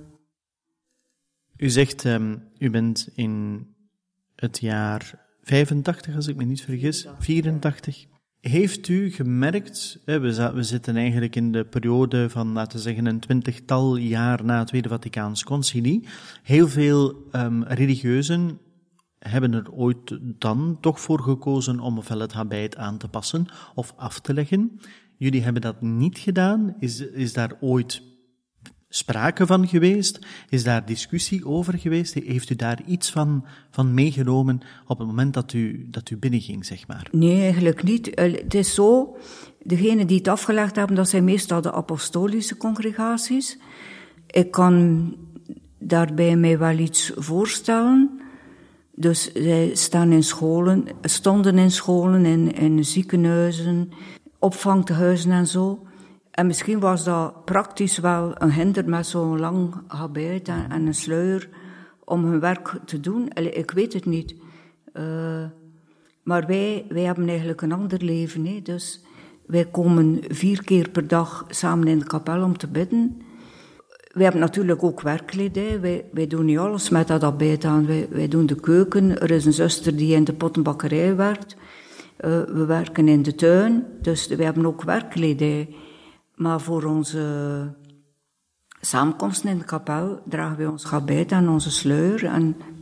U zegt, um, u bent in het jaar vijfentachtig, als ik me niet vergis, vierentachtig. Heeft u gemerkt, hè, we, we zitten eigenlijk in de periode van, laten we zeggen, een twintigtal jaar na het Tweede Vaticaans Concilie. Heel veel um, religieuzen hebben er ooit dan toch voor gekozen om ofwel het habit aan te passen of af te leggen. Jullie hebben dat niet gedaan. Is, is daar ooit sprake van geweest? Is daar discussie over geweest? Heeft u daar iets van, van meegenomen op het moment dat u, dat u binnenging, zeg maar? Nee, eigenlijk niet. Het is zo, degenen die het afgelegd hebben, dat zijn meestal de apostolische congregaties. Ik kan daarbij mij wel iets voorstellen. Dus zij staan in scholen, stonden in scholen, in, in ziekenhuizen, opvangtehuizen en zo. En misschien was dat praktisch wel een hinder met zo'n lang habit en, en een sluier om hun werk te doen. Ik weet het niet. Uh, maar wij, wij hebben eigenlijk een ander leven. Hè. Dus wij komen vier keer per dag samen in de kapel om te bidden. Wij hebben natuurlijk ook werkkledij. Wij, wij doen niet alles met dat habit aan. Wij, wij doen de keuken. Er is een zuster die in de pottenbakkerij werkt. Uh, we werken in de tuin. Dus wij hebben ook werkkledij. Maar voor onze samenkomsten in de kapel dragen wij ons habit en onze sluier. En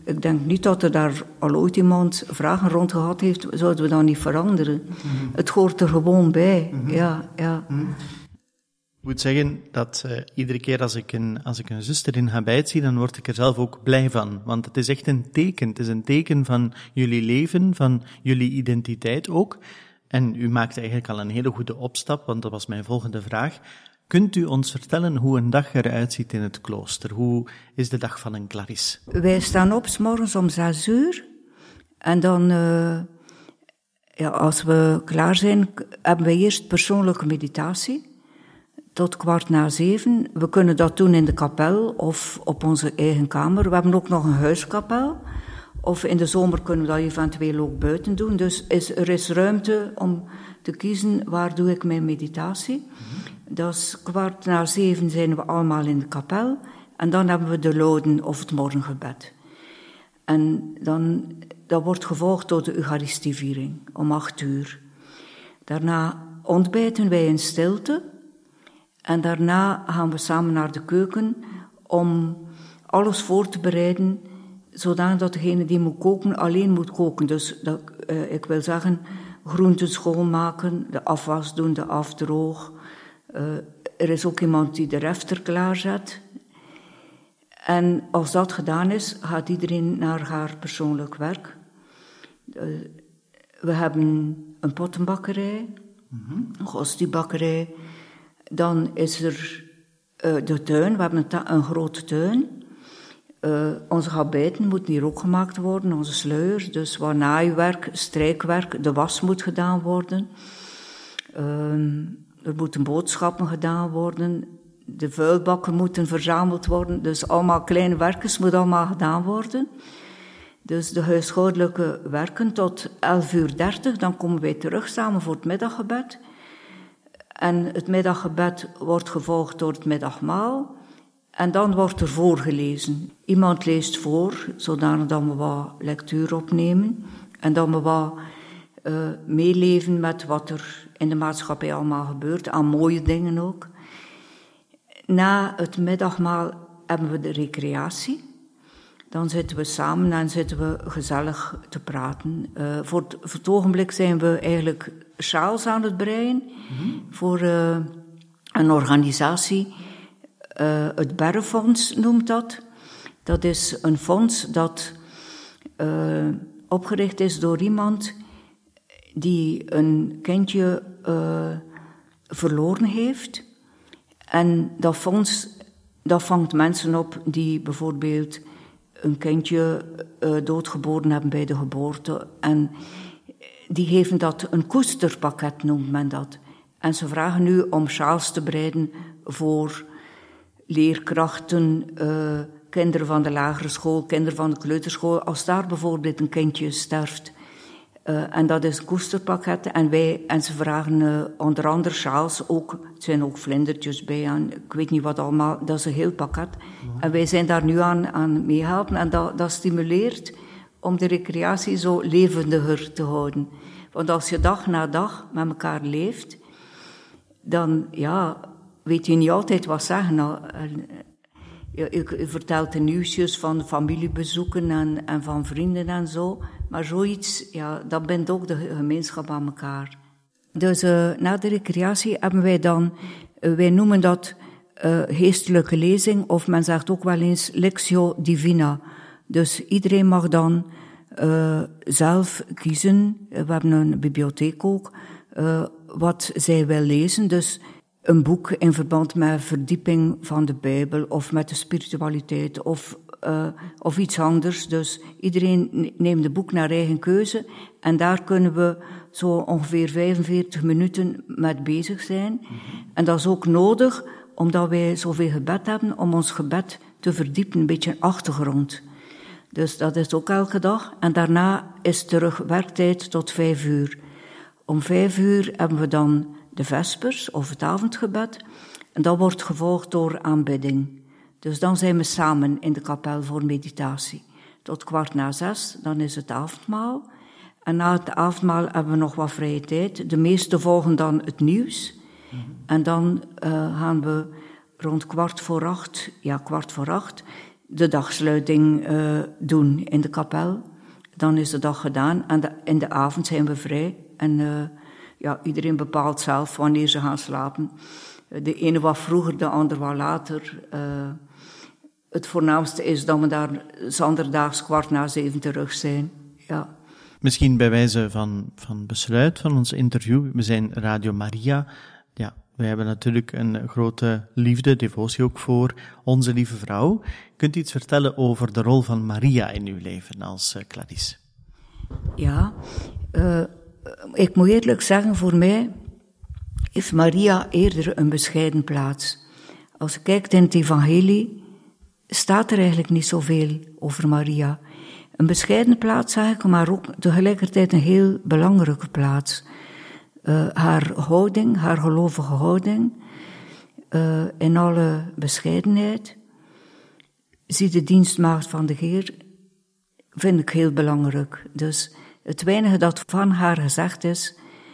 ik denk niet dat er daar al ooit iemand vragen rond gehad heeft, zouden we dat niet veranderen. Mm-hmm. Het hoort er gewoon bij, mm-hmm. ja. ja. Mm-hmm. Ik moet zeggen dat uh, iedere keer als ik, een, als ik een zuster in gebed zie, dan word ik er zelf ook blij van. Want het is echt een teken. Het is een teken van jullie leven, van jullie identiteit ook. En u maakt eigenlijk al een hele goede opstap, want dat was mijn volgende vraag. Kunt u ons vertellen hoe een dag eruit ziet in het klooster? Hoe is de dag van een Clarisse? Wij staan op 's morgens om zes uur. En dan, uh, ja, als we klaar zijn, hebben wij eerst persoonlijke meditatie. Tot kwart na zeven. We kunnen dat doen in de kapel of op onze eigen kamer. We hebben ook nog een huiskapel. Of in de zomer kunnen we dat eventueel ook buiten doen. Dus is, er is ruimte om te kiezen waar doe ik mijn meditatie. Mm-hmm. Dat is kwart na zeven zijn we allemaal in de kapel. En dan hebben we de loden of het morgengebed. En dan, dat wordt gevolgd door de Eucharistieviering om acht uur. Daarna ontbijten wij in stilte. En daarna gaan we samen naar de keuken om alles voor te bereiden, zodat degene die moet koken alleen moet koken. Dus dat, uh, ik wil zeggen, groenten schoonmaken, de afwas doen, de afdroog. Uh, er is ook iemand die de refter klaarzet. En als dat gedaan is, gaat iedereen naar haar persoonlijk werk. Uh, we hebben een pottenbakkerij, mm-hmm. een gostiebakkerij. Dan is er uh, de tuin, we hebben een, ta- een grote tuin. Uh, onze habijten moeten hier ook gemaakt worden, onze sluiers. Dus waar naaiwerk, strijkwerk, de was moet gedaan worden. Uh, er moeten boodschappen gedaan worden. De vuilbakken moeten verzameld worden. Dus allemaal kleine werkjes moeten allemaal gedaan worden. Dus de huishoudelijke werken tot elf uur dertig. Dan komen wij terug samen voor het middaggebed. En het middaggebed wordt gevolgd door het middagmaal. En dan wordt er voorgelezen. Iemand leest voor, zodat we wat lectuur opnemen. En dan we wat uh, meeleven met wat er in de maatschappij allemaal gebeurt. Aan mooie dingen ook. Na het middagmaal hebben we de recreatie. Dan zitten we samen en zitten we gezellig te praten. Uh, voor, het, voor het ogenblik zijn we eigenlijk sjaals aan het breien. Mm-hmm. Voor uh, een organisatie. Uh, het Berrefonds noemt dat. Dat is een fonds dat uh, opgericht is door iemand die een kindje uh, verloren heeft. En dat fonds dat vangt mensen op die bijvoorbeeld een kindje uh, doodgeboren hebben bij de geboorte. En die geven dat een koesterpakket, noemt men dat. En ze vragen nu om sjaals te breiden voor leerkrachten, uh, kinderen van de lagere school, kinderen van de kleuterschool. Als daar bijvoorbeeld een kindje sterft. Uh, en dat is een koesterpakket. En, wij, en ze vragen uh, onder andere sjaals ook. Het zijn ook vlindertjes bij. En ik weet niet wat allemaal. Dat is een heel pakket. Ja. En wij zijn daar nu aan, aan meehelpen. En dat, dat stimuleert om de recreatie zo levendiger te houden. Want als je dag na dag met elkaar leeft, dan ja, weet je niet altijd wat zeggen. Nou, je vertelt de nieuwsjes van familiebezoeken en, en van vrienden en zo. Maar zoiets, ja, dat bindt ook de gemeenschap aan elkaar. Dus uh, na de recreatie hebben wij dan, uh, wij noemen dat uh, geestelijke lezing, of men zegt ook wel eens Lectio Divina. Dus iedereen mag dan uh, zelf kiezen, we hebben een bibliotheek ook, uh, wat zij wil lezen. Dus een boek in verband met verdieping van de Bijbel, of met de spiritualiteit, of Uh, of iets anders. Dus iedereen neemt een boek naar eigen keuze. En daar kunnen we zo ongeveer vijfenveertig minuten met bezig zijn. Mm-hmm. En dat is ook nodig, omdat wij zoveel gebed hebben, om ons gebed te verdiepen, een beetje een achtergrond. Dus dat is ook elke dag. En daarna is terug werktijd tot vijf uur. Om vijf uur hebben we dan de vespers, of het avondgebed. En dat wordt gevolgd door aanbidding. Dus dan zijn we samen in de kapel voor meditatie. Tot kwart na zes, dan is het avondmaal. En na het avondmaal hebben we nog wat vrije tijd. De meesten volgen dan het nieuws. Mm-hmm. En dan uh, gaan we rond kwart voor acht, ja, kwart voor acht, de dagsluiting uh, doen in de kapel. Dan is de dag gedaan en de, in de avond zijn we vrij. En uh, ja, iedereen bepaalt zelf wanneer ze gaan slapen. De ene wat vroeger, de ander wat later. Uh, het voornaamste is dat we daar zonderdaags kwart na zeven terug zijn. Ja. Misschien bij wijze van, van besluit van ons interview. We zijn Radio Maria. Ja, wij hebben natuurlijk een grote liefde, devotie ook voor onze lieve vrouw. Kunt u iets vertellen over de rol van Maria in uw leven als uh, Clarisse? Ja, uh, ik moet eerlijk zeggen, voor mij heeft Maria eerder een bescheiden plaats. Als je kijkt in het evangelie, staat er eigenlijk niet zoveel over Maria. Een bescheiden plaats, zeg ik, maar ook tegelijkertijd een heel belangrijke plaats. Uh, haar houding, haar gelovige houding, uh, in alle bescheidenheid, zie de dienstmaagd van de Heer, vind ik heel belangrijk. Dus het weinige dat van haar gezegd is,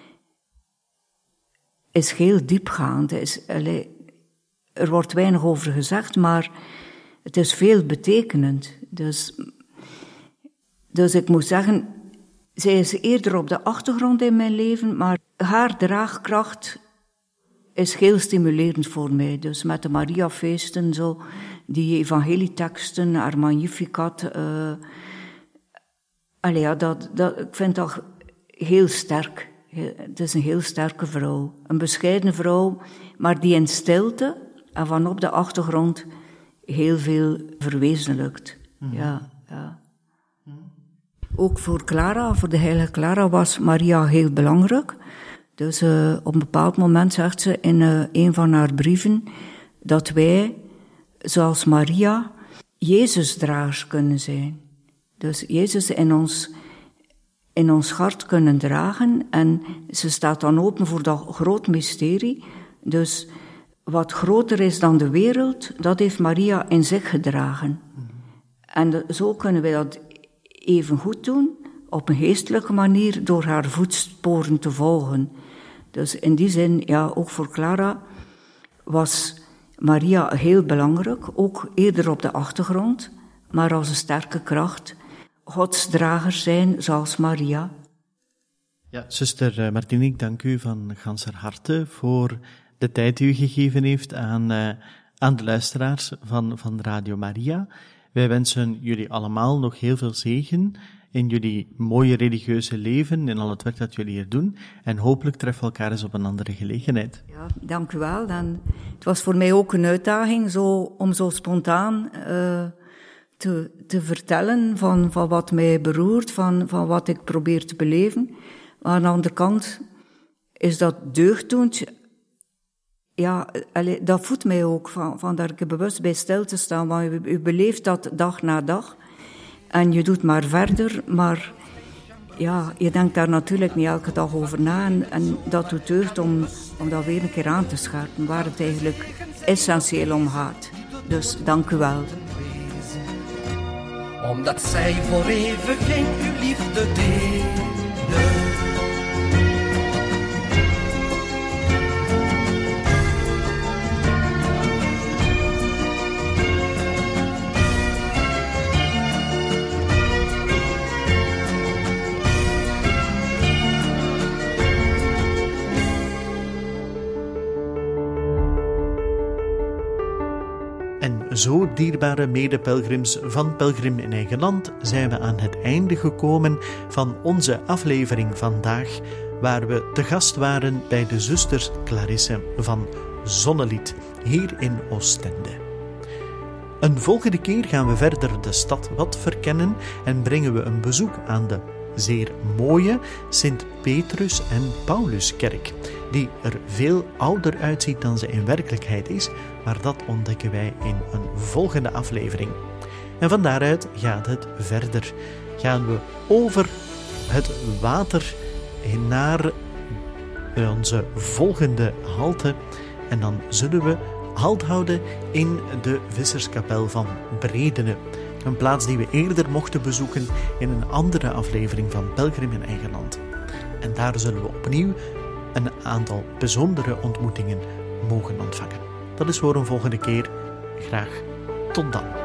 is heel diepgaand. Is, allee, er wordt weinig over gezegd, maar het is veel betekenend. Dus, dus ik moet zeggen, zij is eerder op de achtergrond in mijn leven, maar haar draagkracht is heel stimulerend voor mij. Dus met de Mariafeesten, zo, die evangelieteksten, haar Magnificat. Uh, allee, ja, dat, dat, ik vind dat heel sterk. Het is een heel sterke vrouw. Een bescheiden vrouw, maar die in stilte en van op de achtergrond heel veel verwezenlijkt. Mm-hmm. Ja, ja. Ook voor Clara, voor de heilige Clara, was Maria heel belangrijk. Dus uh, op een bepaald moment zegt ze in uh, een van haar brieven dat wij, zoals Maria, Jezusdragers kunnen zijn. Dus Jezus in ons, in ons hart kunnen dragen. En ze staat dan open voor dat groot mysterie. Dus wat groter is dan de wereld, dat heeft Maria in zich gedragen. En de, zo kunnen wij dat even goed doen, op een geestelijke manier, door haar voetsporen te volgen. Dus in die zin, ja, ook voor Clara was Maria heel belangrijk, ook eerder op de achtergrond, maar als een sterke kracht, godsdrager zijn zoals Maria. Ja, zuster Martine, ik dank u van ganser harte voor de tijd die u gegeven heeft aan, uh, aan de luisteraars van, van Radio Maria. Wij wensen jullie allemaal nog heel veel zegen in jullie mooie religieuze leven, in al het werk dat jullie hier doen. En hopelijk treffen we elkaar eens op een andere gelegenheid. Ja, dank u wel. En het was voor mij ook een uitdaging zo, om zo spontaan uh, te, te vertellen van, van wat mij beroert, van, van wat ik probeer te beleven. Maar aan de andere kant is dat deugddoend. Ja, allee, dat voedt mij ook, van, van daar ik bewust bij stil te staan, want u, u beleeft dat dag na dag en je doet maar verder, maar ja, je denkt daar natuurlijk niet elke dag over na en, en dat doet deugd om, om dat weer een keer aan te scherpen, waar het eigenlijk essentieel om gaat. Dus dank u wel. Omdat zij voor eeuwig in uw liefde delen. Zo, dierbare medepelgrims van Pelgrim in Eigen Land, zijn we aan het einde gekomen van onze aflevering vandaag, waar we te gast waren bij de zusters Clarisse van Zonnelied, hier in Oostende. Een volgende keer gaan we verder de stad wat verkennen en brengen we een bezoek aan de zeer mooie Sint Petrus en Pauluskerk, die er veel ouder uitziet dan ze in werkelijkheid is, maar dat ontdekken wij in een volgende aflevering. En van daaruit gaat het verder. Gaan we over het water naar onze volgende halte en dan zullen we halt houden in de Visserskapel van Bredene. Een plaats die we eerder mochten bezoeken in een andere aflevering van Pelgrim in Eigen Land. En daar zullen we opnieuw een aantal bijzondere ontmoetingen mogen ontvangen. Dat is voor een volgende keer. Graag tot dan.